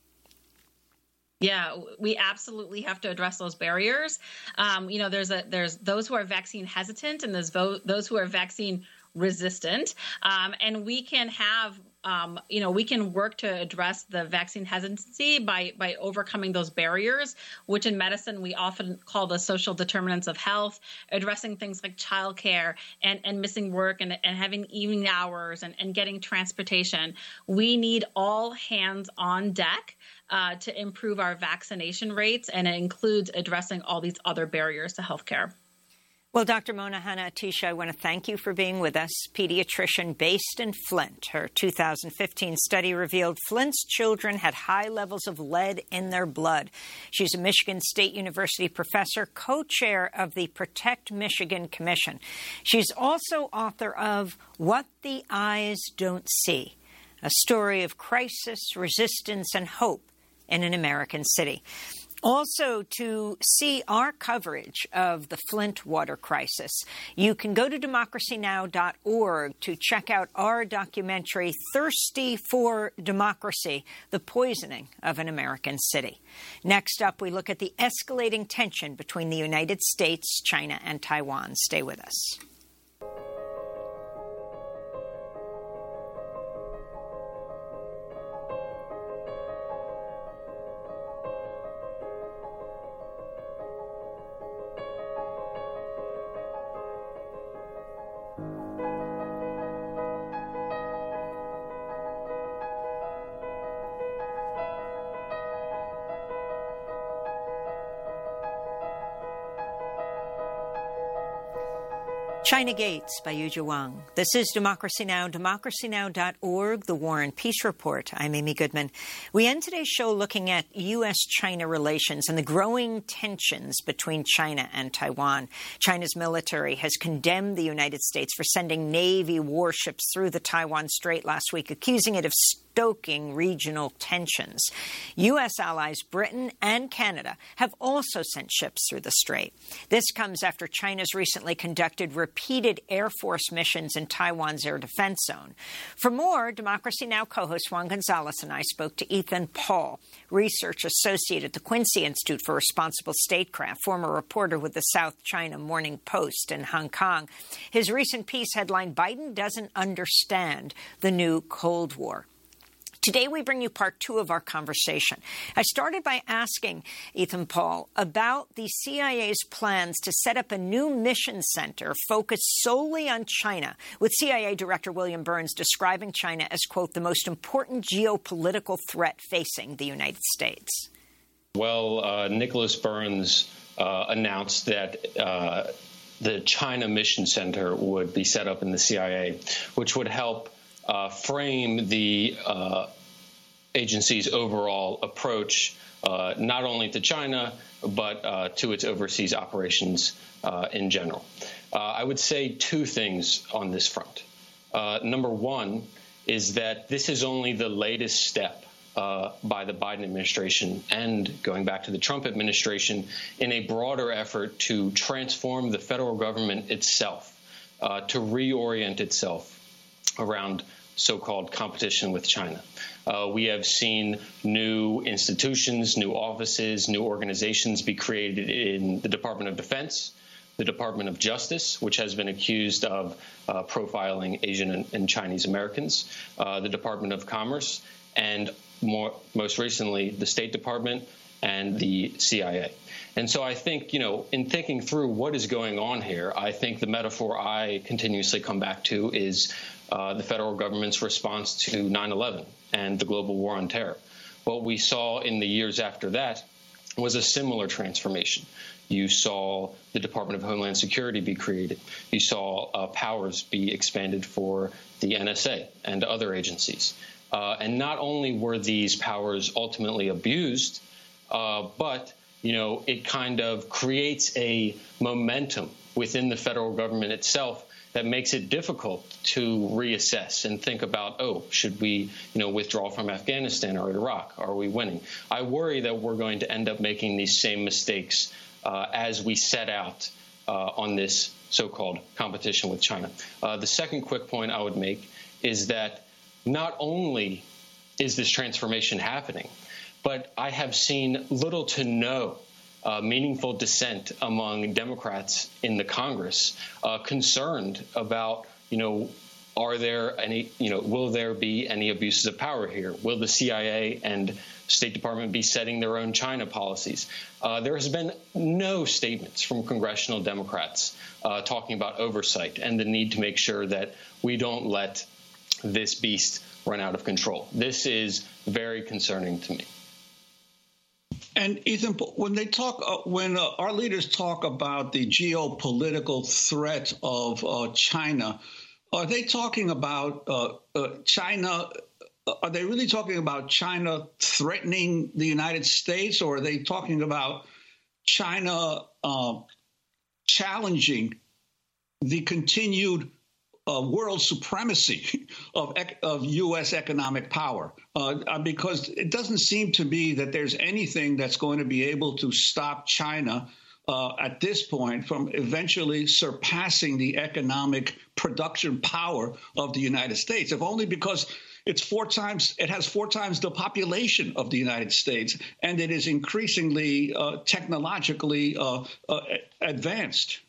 Yeah, we absolutely have to address those barriers. Um, you know, there's a there's those who are vaccine hesitant and there's vo- those who are vaccine resistant. Um, and we can have, um, you know, we can work to address the vaccine hesitancy by by overcoming those barriers, which in medicine we often call the social determinants of health, addressing things like childcare and, and missing work and, and having evening hours and, and getting transportation. We need all hands on deck Uh, to improve our vaccination rates, and it includes addressing all these other barriers to healthcare.
Well, Doctor Mona Hanna-Attisha, I want to thank you for being with us, pediatrician based in Flint. Her two thousand fifteen study revealed Flint's children had high levels of lead in their blood. She's a Michigan State University professor, co-chair of the Protect Michigan Commission. She's also author of What the Eyes Don't See, a story of crisis, resistance, and hope in an American city. Also, to see our coverage of the Flint water crisis, you can go to democracy now dot org to check out our documentary, Thirsty for Democracy, The Poisoning of an American City. Next up, we look at the escalating tension between the United States, China, and Taiwan. Stay with us. China Gates by Yuja Wang. This is Democracy Now!, democracy now dot org, The War and Peace Report. I'm Amy Goodman. We end today's show looking at U S China relations and the growing tensions between China and Taiwan. China's military has condemned the United States for sending Navy warships through the Taiwan Strait last week, accusing it of stoking regional tensions. U S allies Britain and Canada have also sent ships through the strait. This comes after China's recently conducted repeated Air Force missions in Taiwan's air defense zone. For more, Democracy Now! Co-host Juan Gonzalez and I spoke to Ethan Paul, research associate at the Quincy Institute for Responsible Statecraft, former reporter with the South China Morning Post in Hong Kong. His recent piece headlined, Biden Doesn't Understand the New Cold War. Today, we bring you part two of our conversation. I started by asking Ethan Paul about the C I A's plans to set up a new mission center focused solely on China, with C I A Director William Burns describing China as, quote, the most important geopolitical threat facing the United States.
Well, uh, Nicholas Burns uh, announced that uh, the China Mission Center would be set up in the C I A, which would help Uh, frame the uh, agency's overall approach, uh, not only to China, but uh, to its overseas operations uh, in general. Uh, I would say two things on this front. Uh, number one is that this is only the latest step uh, by the Biden administration and going back to the Trump administration in a broader effort to transform the federal government itself, uh, to reorient itself around so-called competition with China. Uh, we have seen new institutions, new offices, new organizations be created in the Department of Defense, the Department of Justice, which has been accused of uh, profiling Asian and, and Chinese Americans, uh, the Department of Commerce, and more, most recently, the State Department and the C I A. And so I think, you know, in thinking through what is going on here, I think the metaphor I continuously come back to is uh, the federal government's response to nine eleven and the global war on terror. What we saw in the years after that was a similar transformation. You saw the Department of Homeland Security be created. You saw uh, powers be expanded for the N S A and other agencies. Uh, and not only were these powers ultimately abused, uh, but, you know, it kind of creates a momentum within the federal government itself that makes it difficult to reassess and think about, oh, should we, you know, withdraw from Afghanistan or Iraq? Are we winning? I worry that we're going to end up making these same mistakes uh, as we set out uh, on this so-called competition with China. Uh, the second quick point I would make is that not only is this transformation happening, but I have seen little to no Uh, meaningful dissent among Democrats in the Congress uh, concerned about, you know, are there any, you know, will there be any abuses of power here? Will the C I A and State Department be setting their own China policies? Uh, there has been no statements from congressional Democrats uh, talking about oversight and the need to make sure that we don't let this beast run out of control. This is very concerning to me.
And Ethan, when they talk, uh, when uh, our leaders talk about the geopolitical threat of uh, China, are they talking about uh, uh, China? Are they really talking about China threatening the United States, or are they talking about China uh, challenging the continued Uh, world supremacy of, of U S economic power? Uh, because it doesn't seem to be that there's anything that's going to be able to stop China uh, at this point from eventually surpassing the economic production power of the United States, if only because it's four times, it has four times the population of the United States, and it is increasingly uh, technologically uh, uh, advanced.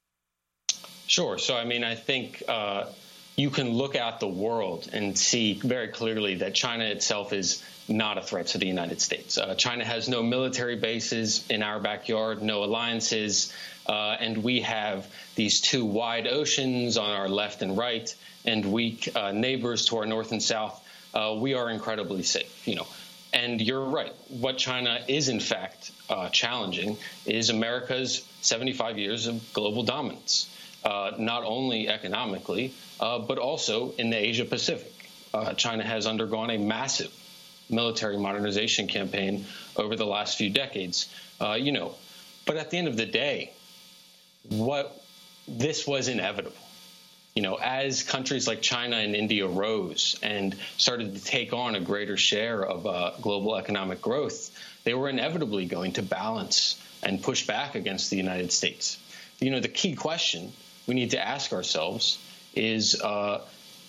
Sure. So, I mean, I think uh, you can look at the world and see very clearly that China itself is not a threat to the United States. Uh, China has no military bases in our backyard, no alliances, uh, and we have these two wide oceans on our left and right, and weak uh, neighbors to our north and south. Uh, we are incredibly safe, you know. And you're right. What China is, in fact, uh, challenging is America's seventy-five years of global dominance. Uh, not only economically, uh, but also in the Asia Pacific. Uh, China has undergone a massive military modernization campaign over the last few decades. Uh, you know, but at the end of the day, what this was inevitable. You know, as countries like China and India rose and started to take on a greater share of uh, global economic growth, they were inevitably going to balance and push back against the United States. You know, the key question we need to ask ourselves is uh,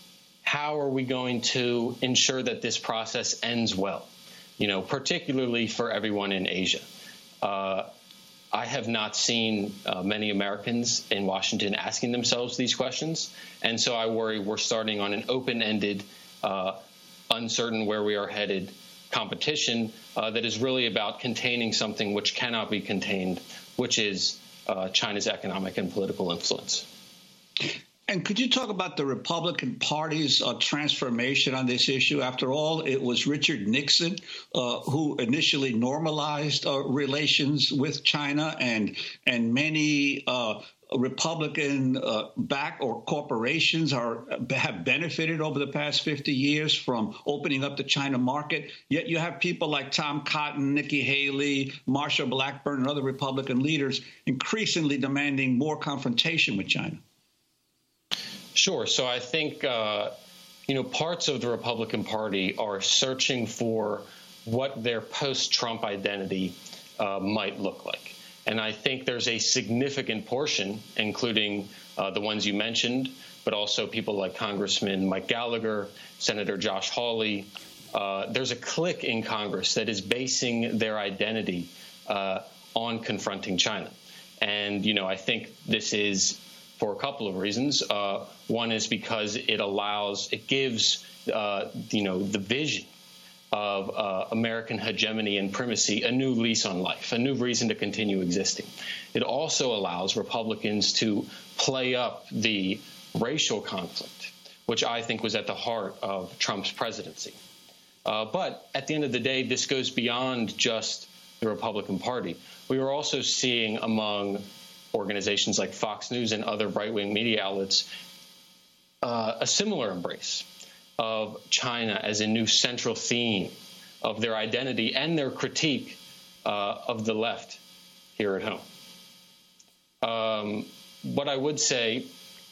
how are we going to ensure that this process ends well, you know, particularly for everyone in Asia. Uh, I have not seen uh, many Americans in Washington asking themselves these questions. And so I worry we're starting on an open-ended, uh, uncertain where we are headed competition uh, that is really about containing something which cannot be contained, which is Uh, China's economic and political influence.
And could you talk about the Republican Party's uh, transformation on this issue? After all, it was Richard Nixon uh, who initially normalized uh, relations with China, and and many uh, Republican uh, back or corporations are have benefited over the past fifty years from opening up the China market. Yet you have people like Tom Cotton, Nikki Haley, Marsha Blackburn, and other Republican leaders increasingly demanding more confrontation with China.
Sure. So I think, uh, you know, parts of the Republican Party are searching for what their post-Trump identity uh, might look like. And I think there's a significant portion, including uh, the ones you mentioned, but also people like Congressman Mike Gallagher, Senator Josh Hawley. Uh, there's a clique in Congress that is basing their identity uh, on confronting China. And, you know, I think this is for a couple of reasons. Uh, one is because it allows, it gives, uh, you know, the vision of uh, American hegemony and primacy a new lease on life, a new reason to continue existing. It also allows Republicans to play up the racial conflict, which I think was at the heart of Trump's presidency. Uh, but at the end of the day, this goes beyond just the Republican Party. We are also seeing among organizations like Fox News and other right-wing media outlets uh, a similar embrace of China as a new central theme of their identity and their critique uh, of the left here at home. Um, what I would say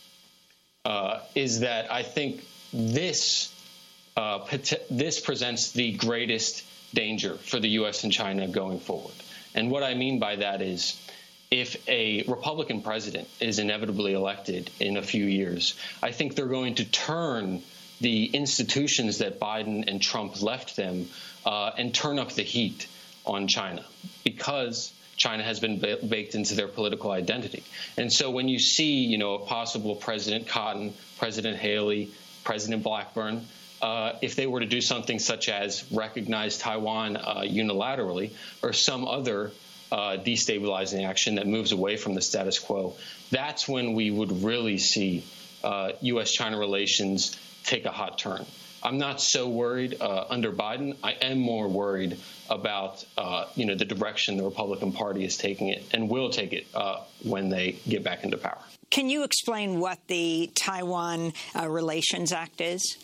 uh, is that I think this uh, this presents the greatest danger for the U S and China going forward. And what I mean by that is, if a Republican president is inevitably elected in a few years, I think they're going to turn the institutions that Biden and Trump left them uh, and turn up the heat on China, because China has been ba- baked into their political identity. And so when you see, you know, a possible President Cotton, President Haley, President Blackburn, uh, if they were to do something such as recognize Taiwan uh, unilaterally or some other uh, destabilizing action that moves away from the status quo, that's when we would really see uh, U S China relations take a hot turn. I'm not so worried uh, under Biden. I am more worried about, uh, you know, the direction the Republican Party is taking it and will take it uh, when they get back into power.
Can you explain what the Taiwan uh, Relations Act is?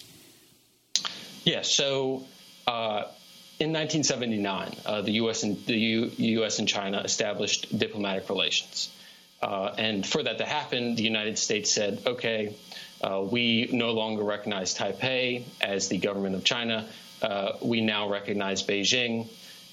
Yeah, so uh, in nineteen seventy-nine, uh, the U S and the U- U S and China established diplomatic relations. Uh, and for that to happen, the United States said, OK, uh, we no longer recognize Taipei as the government of China. Uh, we now recognize Beijing.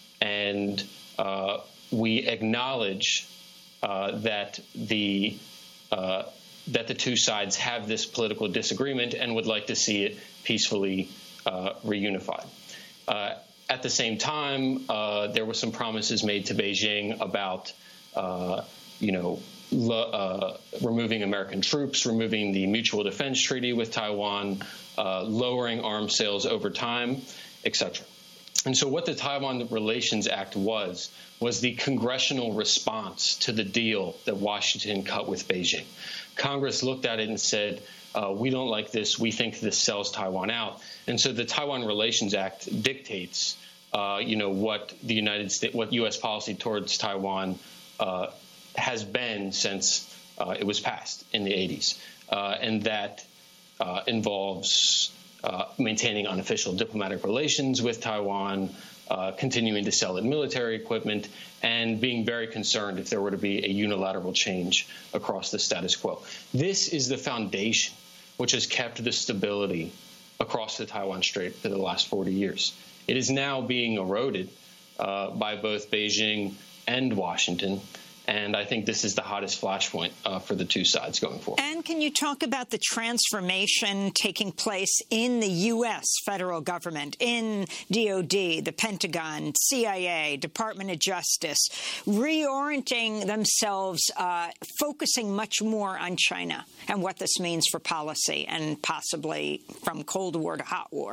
And uh, we acknowledge uh, that the uh, that the two sides have this political disagreement and would like to see it peacefully uh, reunified. Uh, at the same time, uh, there were some promises made to Beijing about, uh, you know, lo- uh, removing American troops, removing the Mutual Defense Treaty with Taiwan, uh, lowering arms sales over time, et cetera. And so what the Taiwan Relations Act was, was the congressional response to the deal that Washington cut with Beijing. Congress looked at it and said, uh, we don't like this. We think this sells Taiwan out. And so the Taiwan Relations Act dictates, uh, you know, what the United States, what U S policy towards Taiwan uh, has been since uh, it was passed in the eighties. Uh, and that uh, involves Uh, maintaining unofficial diplomatic relations with Taiwan, uh, continuing to sell it military equipment, and being very concerned if there were to be a unilateral change across the status quo. This is the foundation which has kept the stability across the Taiwan Strait for the last forty years. It is now being eroded uh, by both Beijing and Washington. And I think this is the hottest flashpoint uh, for the two sides going forward.
And can you talk about the transformation taking place in the U S federal government, in D O D, the Pentagon, C I A, Department of Justice, reorienting themselves, uh, focusing much more on China and what this means for policy and possibly from Cold War to hot war?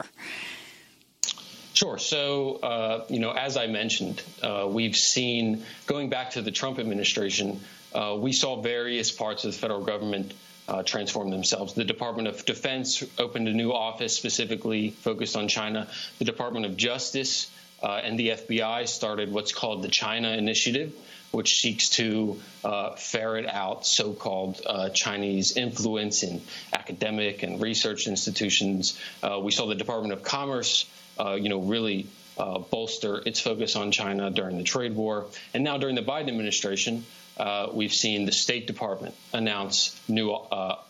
Sure. So, uh, you know, as I mentioned, uh, we've seen, going back to the Trump administration, uh, we saw various parts of the federal government uh, transform themselves. The Department of Defense opened a new office specifically focused on China. The Department of Justice uh, and the F B I started what's called the China Initiative, which seeks to uh, ferret out so-called uh, Chinese influence in academic and research institutions. Uh, we saw the Department of Commerce Uh, you know, really uh, bolster its focus on China during the trade war. And now during the Biden administration, uh, we've seen the State Department announce new uh,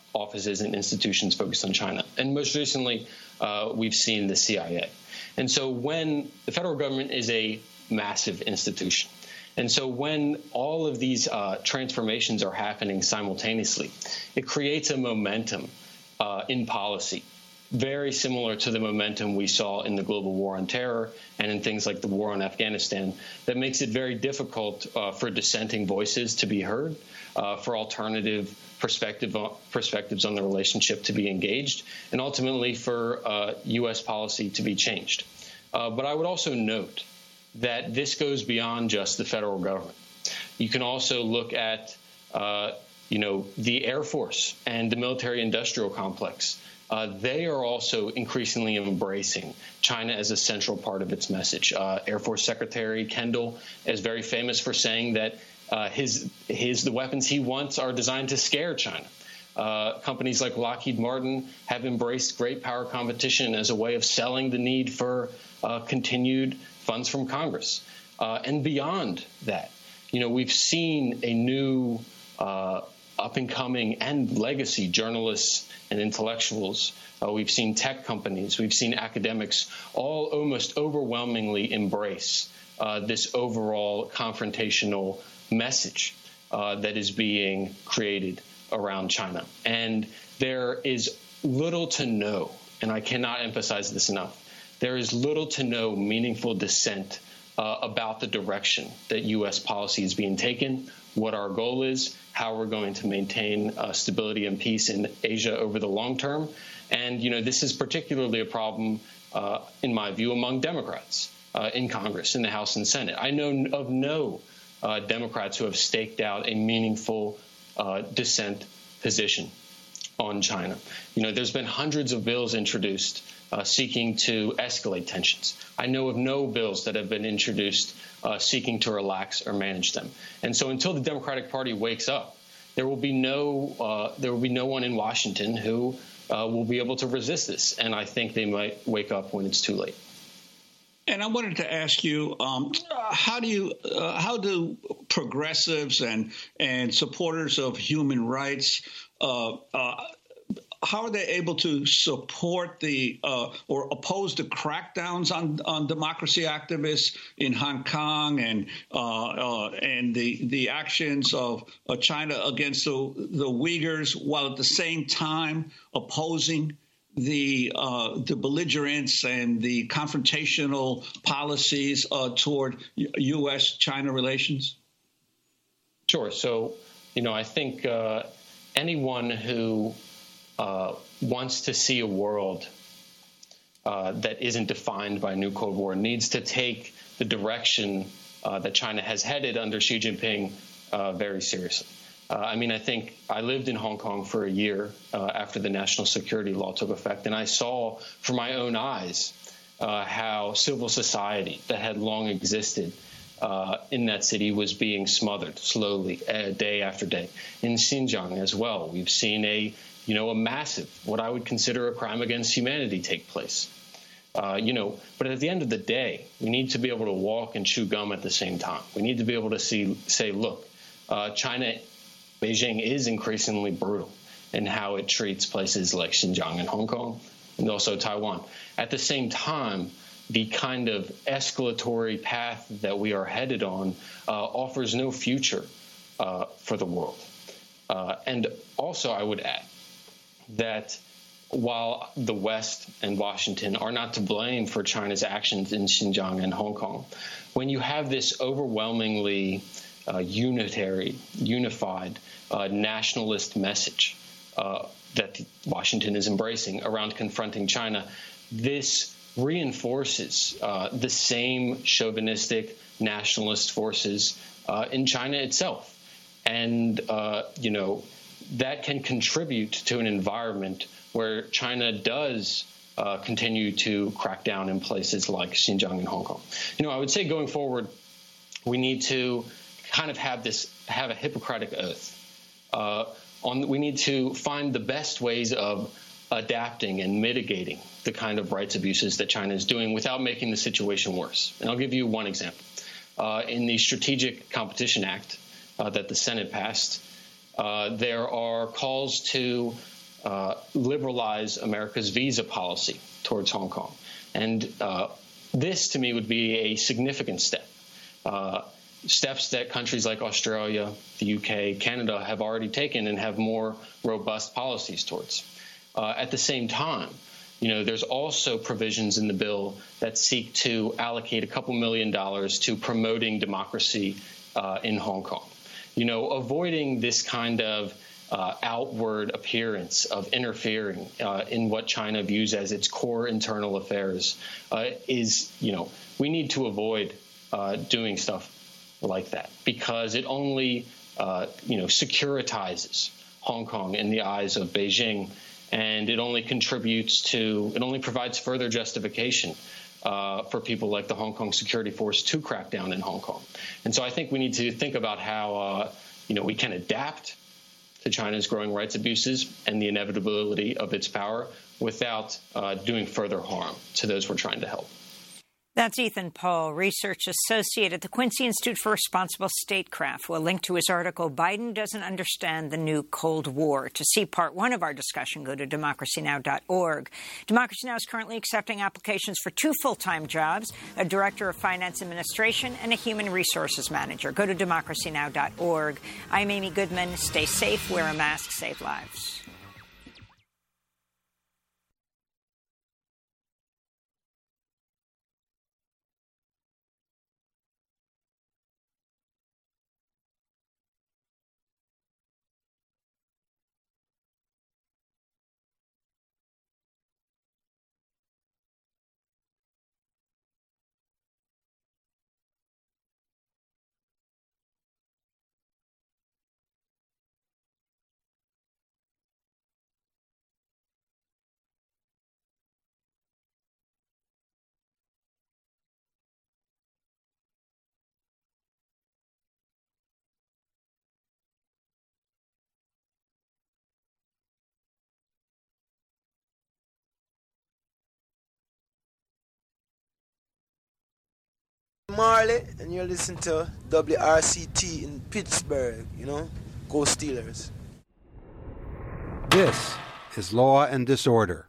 offices and institutions focused on China. And most recently, uh, we've seen the C I A. And so when the federal government is a massive institution, and so when all of these uh, transformations are happening simultaneously, it creates a momentum uh, in policy, very similar to the momentum we saw in the global war on terror and in things like the war on Afghanistan, that makes it very difficult uh, for dissenting voices to be heard, uh, for alternative perspective, uh, perspectives on the relationship to be engaged, and ultimately for uh, U S policy to be changed. Uh, but I would also note that this goes beyond just the federal government. You can also look at, uh, you know, the Air Force and the military-industrial complex. Uh, they are also increasingly embracing China as a central part of its message. Uh, Air Force Secretary Kendall is very famous for saying that uh, his his the weapons he wants are designed to scare China. Uh, companies like Lockheed Martin have embraced great power competition as a way of selling the need for uh, continued funds from Congress. Uh, and beyond that, you know, we've seen a new uh, up-and-coming and legacy journalists and intellectuals. Uh, we've seen tech companies. We've seen academics all almost overwhelmingly embrace uh, this overall confrontational message uh, that is being created around China. And there is little to no, and I cannot emphasize this enough, there is little to no meaningful dissent uh, about the direction that U S policy is being taken, what our goal is, how we're going to maintain uh, stability and peace in Asia over the long term. And, you know, this is particularly a problem, uh, in my view, among Democrats uh, in Congress, in the House and Senate. I know of no uh, Democrats who have staked out a meaningful uh, dissent position on China. You know, there's been hundreds of bills introduced uh, seeking to escalate tensions. I know of no bills that have been introduced uh, seeking to relax or manage them. And so until the Democratic Party wakes up, there will be no uh, there will be no one in Washington who uh, will be able to resist this. And I think they might wake up when it's too late.
And I wanted to ask you, um, how do you, uh, how do progressives and and supporters of human rights, uh, uh, how are they able to support the uh, or oppose the crackdowns on, on democracy activists in Hong Kong and uh, uh, and the the actions of uh, China against the the Uyghurs, while at the same time opposing the uh, the belligerence and the confrontational policies uh, toward U S China relations?
Sure. So, you know, I think uh, anyone who uh, wants to see a world uh, that isn't defined by a new Cold War needs to take the direction uh, that China has headed under Xi Jinping uh, very seriously. Uh, I mean, I think I lived in Hong Kong for a year uh, after the national security law took effect, and I saw for my own eyes uh, how civil society that had long existed uh, in that city was being smothered slowly, uh, day after day. In Xinjiang as well, we've seen a, you know, a massive, what I would consider a crime against humanity take place. Uh, you know, but at the end of the day, we need to be able to walk and chew gum at the same time. We need to be able to see, say, look, uh, China. Beijing is increasingly brutal in how it treats places like Xinjiang and Hong Kong and also Taiwan. At the same time, the kind of escalatory path that we are headed on uh, offers no future uh, for the world. Uh, and also, I would add that while the West and Washington are not to blame for China's actions in Xinjiang and Hong Kong, when you have this overwhelmingly Uh, unitary, unified, uh, nationalist message uh, that Washington is embracing around confronting China, this reinforces uh, the same chauvinistic nationalist forces uh, in China itself. And, uh, you know, that can contribute to an environment where China does uh, continue to crack down in places like Xinjiang and Hong Kong. You know, I would say going forward, we need to kind of have this, have a Hippocratic oath. Uh, on, we need to find the best ways of adapting and mitigating the kind of rights abuses that China is doing without making the situation worse. And I'll give you one example. Uh, in the Strategic Competition Act uh, that the Senate passed, uh, there are calls to uh, liberalize America's visa policy towards Hong Kong. And uh, this, to me, would be a significant step. Uh, steps that countries like Australia, the U K, Canada have already taken and have more robust policies towards. Uh, at the same time, you know, there's also provisions in the bill that seek to allocate a couple million dollars to promoting democracy uh, in Hong Kong. You know, avoiding this kind of uh, outward appearance of interfering uh, in what China views as its core internal affairs uh, is, you know, we need to avoid uh, doing stuff like that, because it only, uh, you know, securitizes Hong Kong in the eyes of Beijing, and it only contributes to, it only provides further justification uh, for people like the Hong Kong Security Force to crack down in Hong Kong. And so I think we need to think about how, uh, you know, we can adapt to China's growing rights abuses and the inevitability of its power without uh, doing further harm to those we're trying to help.
That's Ethan Paul, research associate at the Quincy Institute for Responsible Statecraft. We'll link to his article, Biden Doesn't Understand the New Cold War. To see part one of our discussion, go to democracy now dot org. Democracy Now! Is currently accepting applications for two full-time jobs, a director of finance administration and a human resources manager. Go to democracy now dot org. I'm Amy Goodman. Stay safe, wear a mask, save lives.
Marley, and you're listening to W R C T in Pittsburgh, you know? Go Steelers.
This is Law and Disorder.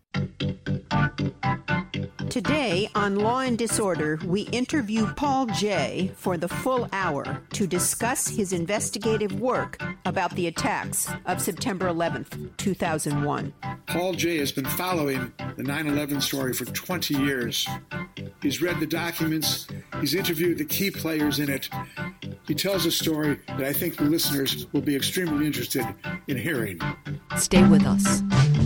Today on Law and Disorder, we interview Paul Jay for the full hour to discuss his investigative work about the attacks of September eleventh, two thousand one.
Paul Jay has been following the nine eleven story for twenty years. He's read the documents. He's interviewed the key players in it. He tells a story that I think the listeners will be extremely interested in hearing.
Stay with us.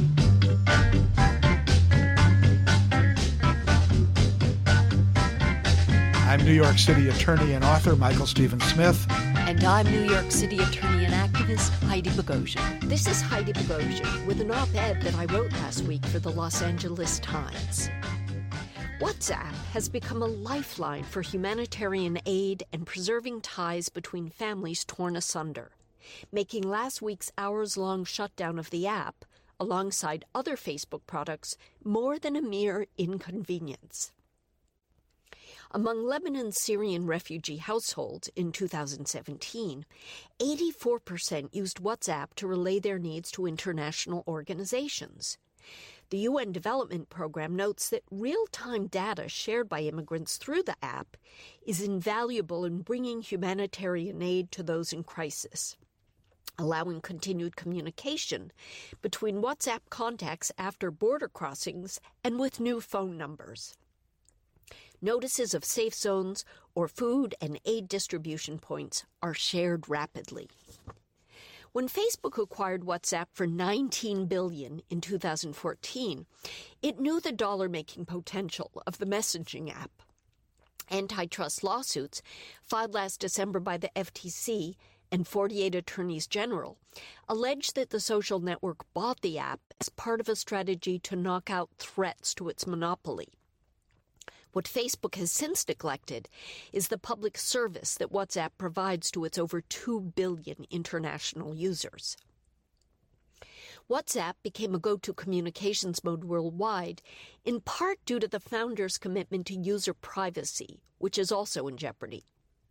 I'm New York City attorney and author Michael Stephen Smith.
And I'm New York City attorney and activist Heidi Bogosian. This is Heidi Bogosian with an op-ed that I wrote last week for the Los Angeles Times. WhatsApp has become a lifeline for humanitarian aid and preserving ties between families torn asunder, making last week's hours-long shutdown of the app, alongside other Facebook products, more than a mere inconvenience. Among Lebanon's Syrian refugee households in two thousand seventeen, eighty-four percent used WhatsApp to relay their needs to international organizations. The U N Development Program notes that real-time data shared by immigrants through the app is invaluable in bringing humanitarian aid to those in crisis, allowing continued communication between WhatsApp contacts after border crossings and with new phone numbers. Notices of safe zones or food and aid distribution points are shared rapidly. When Facebook acquired WhatsApp for nineteen billion dollars in two thousand fourteen, it knew the dollar-making potential of the messaging app. Antitrust lawsuits filed last December by the F T C and forty-eight attorneys general allege that the social network bought the app as part of a strategy to knock out threats to its monopoly. What Facebook has since neglected is the public service that WhatsApp provides to its over two billion international users. WhatsApp became a go-to communications mode worldwide, in part due to the founders' commitment to user privacy, which is also in jeopardy.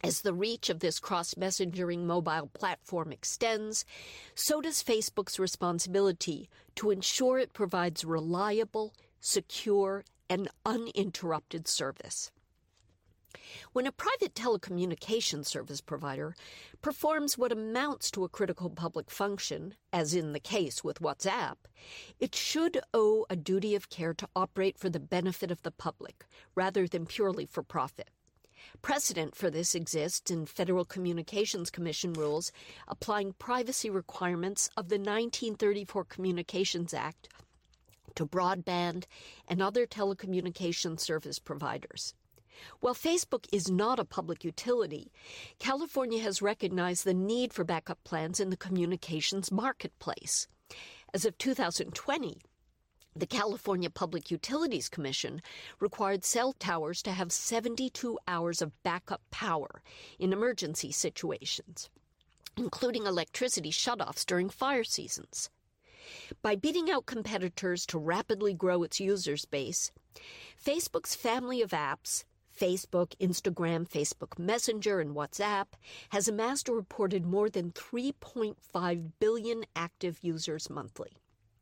As the reach of this cross-messengering mobile platform extends, so does Facebook's responsibility to ensure it provides reliable, secure, and uninterrupted service. When a private telecommunications service provider performs what amounts to a critical public function, as in the case with WhatsApp, it should owe a duty of care to operate for the benefit of the public, rather than purely for profit. Precedent for this exists in Federal Communications Commission rules applying privacy requirements of the nineteen thirty-four Communications Act to broadband and other telecommunications service providers. While Facebook is not a public utility, California has recognized the need for backup plans in the communications marketplace. As of two thousand twenty, the California Public Utilities Commission required cell towers to have seventy-two hours of backup power in emergency situations, including electricity shutoffs during fire seasons. By beating out competitors to rapidly grow its user base, Facebook's family of apps, Facebook, Instagram, Facebook Messenger, and WhatsApp, has amassed or reported more than three point five billion active users monthly.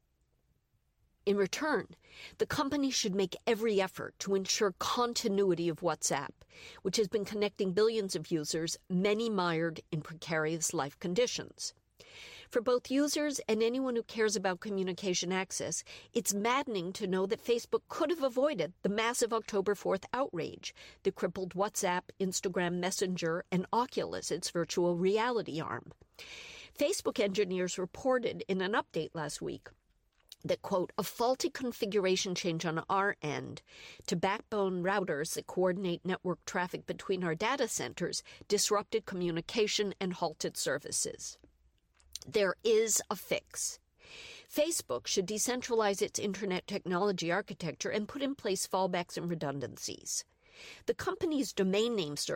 In return, the company should make every effort to ensure continuity of WhatsApp, which has been connecting billions of users, many mired in precarious life conditions. For both users and anyone who cares about communication access, it's maddening to know that Facebook could have avoided the massive October fourth outrage that crippled WhatsApp, Instagram Messenger, and Oculus, its virtual reality arm. Facebook engineers reported in an update last week that, quote, a faulty configuration change on our end to backbone routers that coordinate network traffic between our data centers disrupted communication and halted services. There is a fix. Facebook should decentralize its internet technology architecture and put in place fallbacks and redundancies. The company's domain name server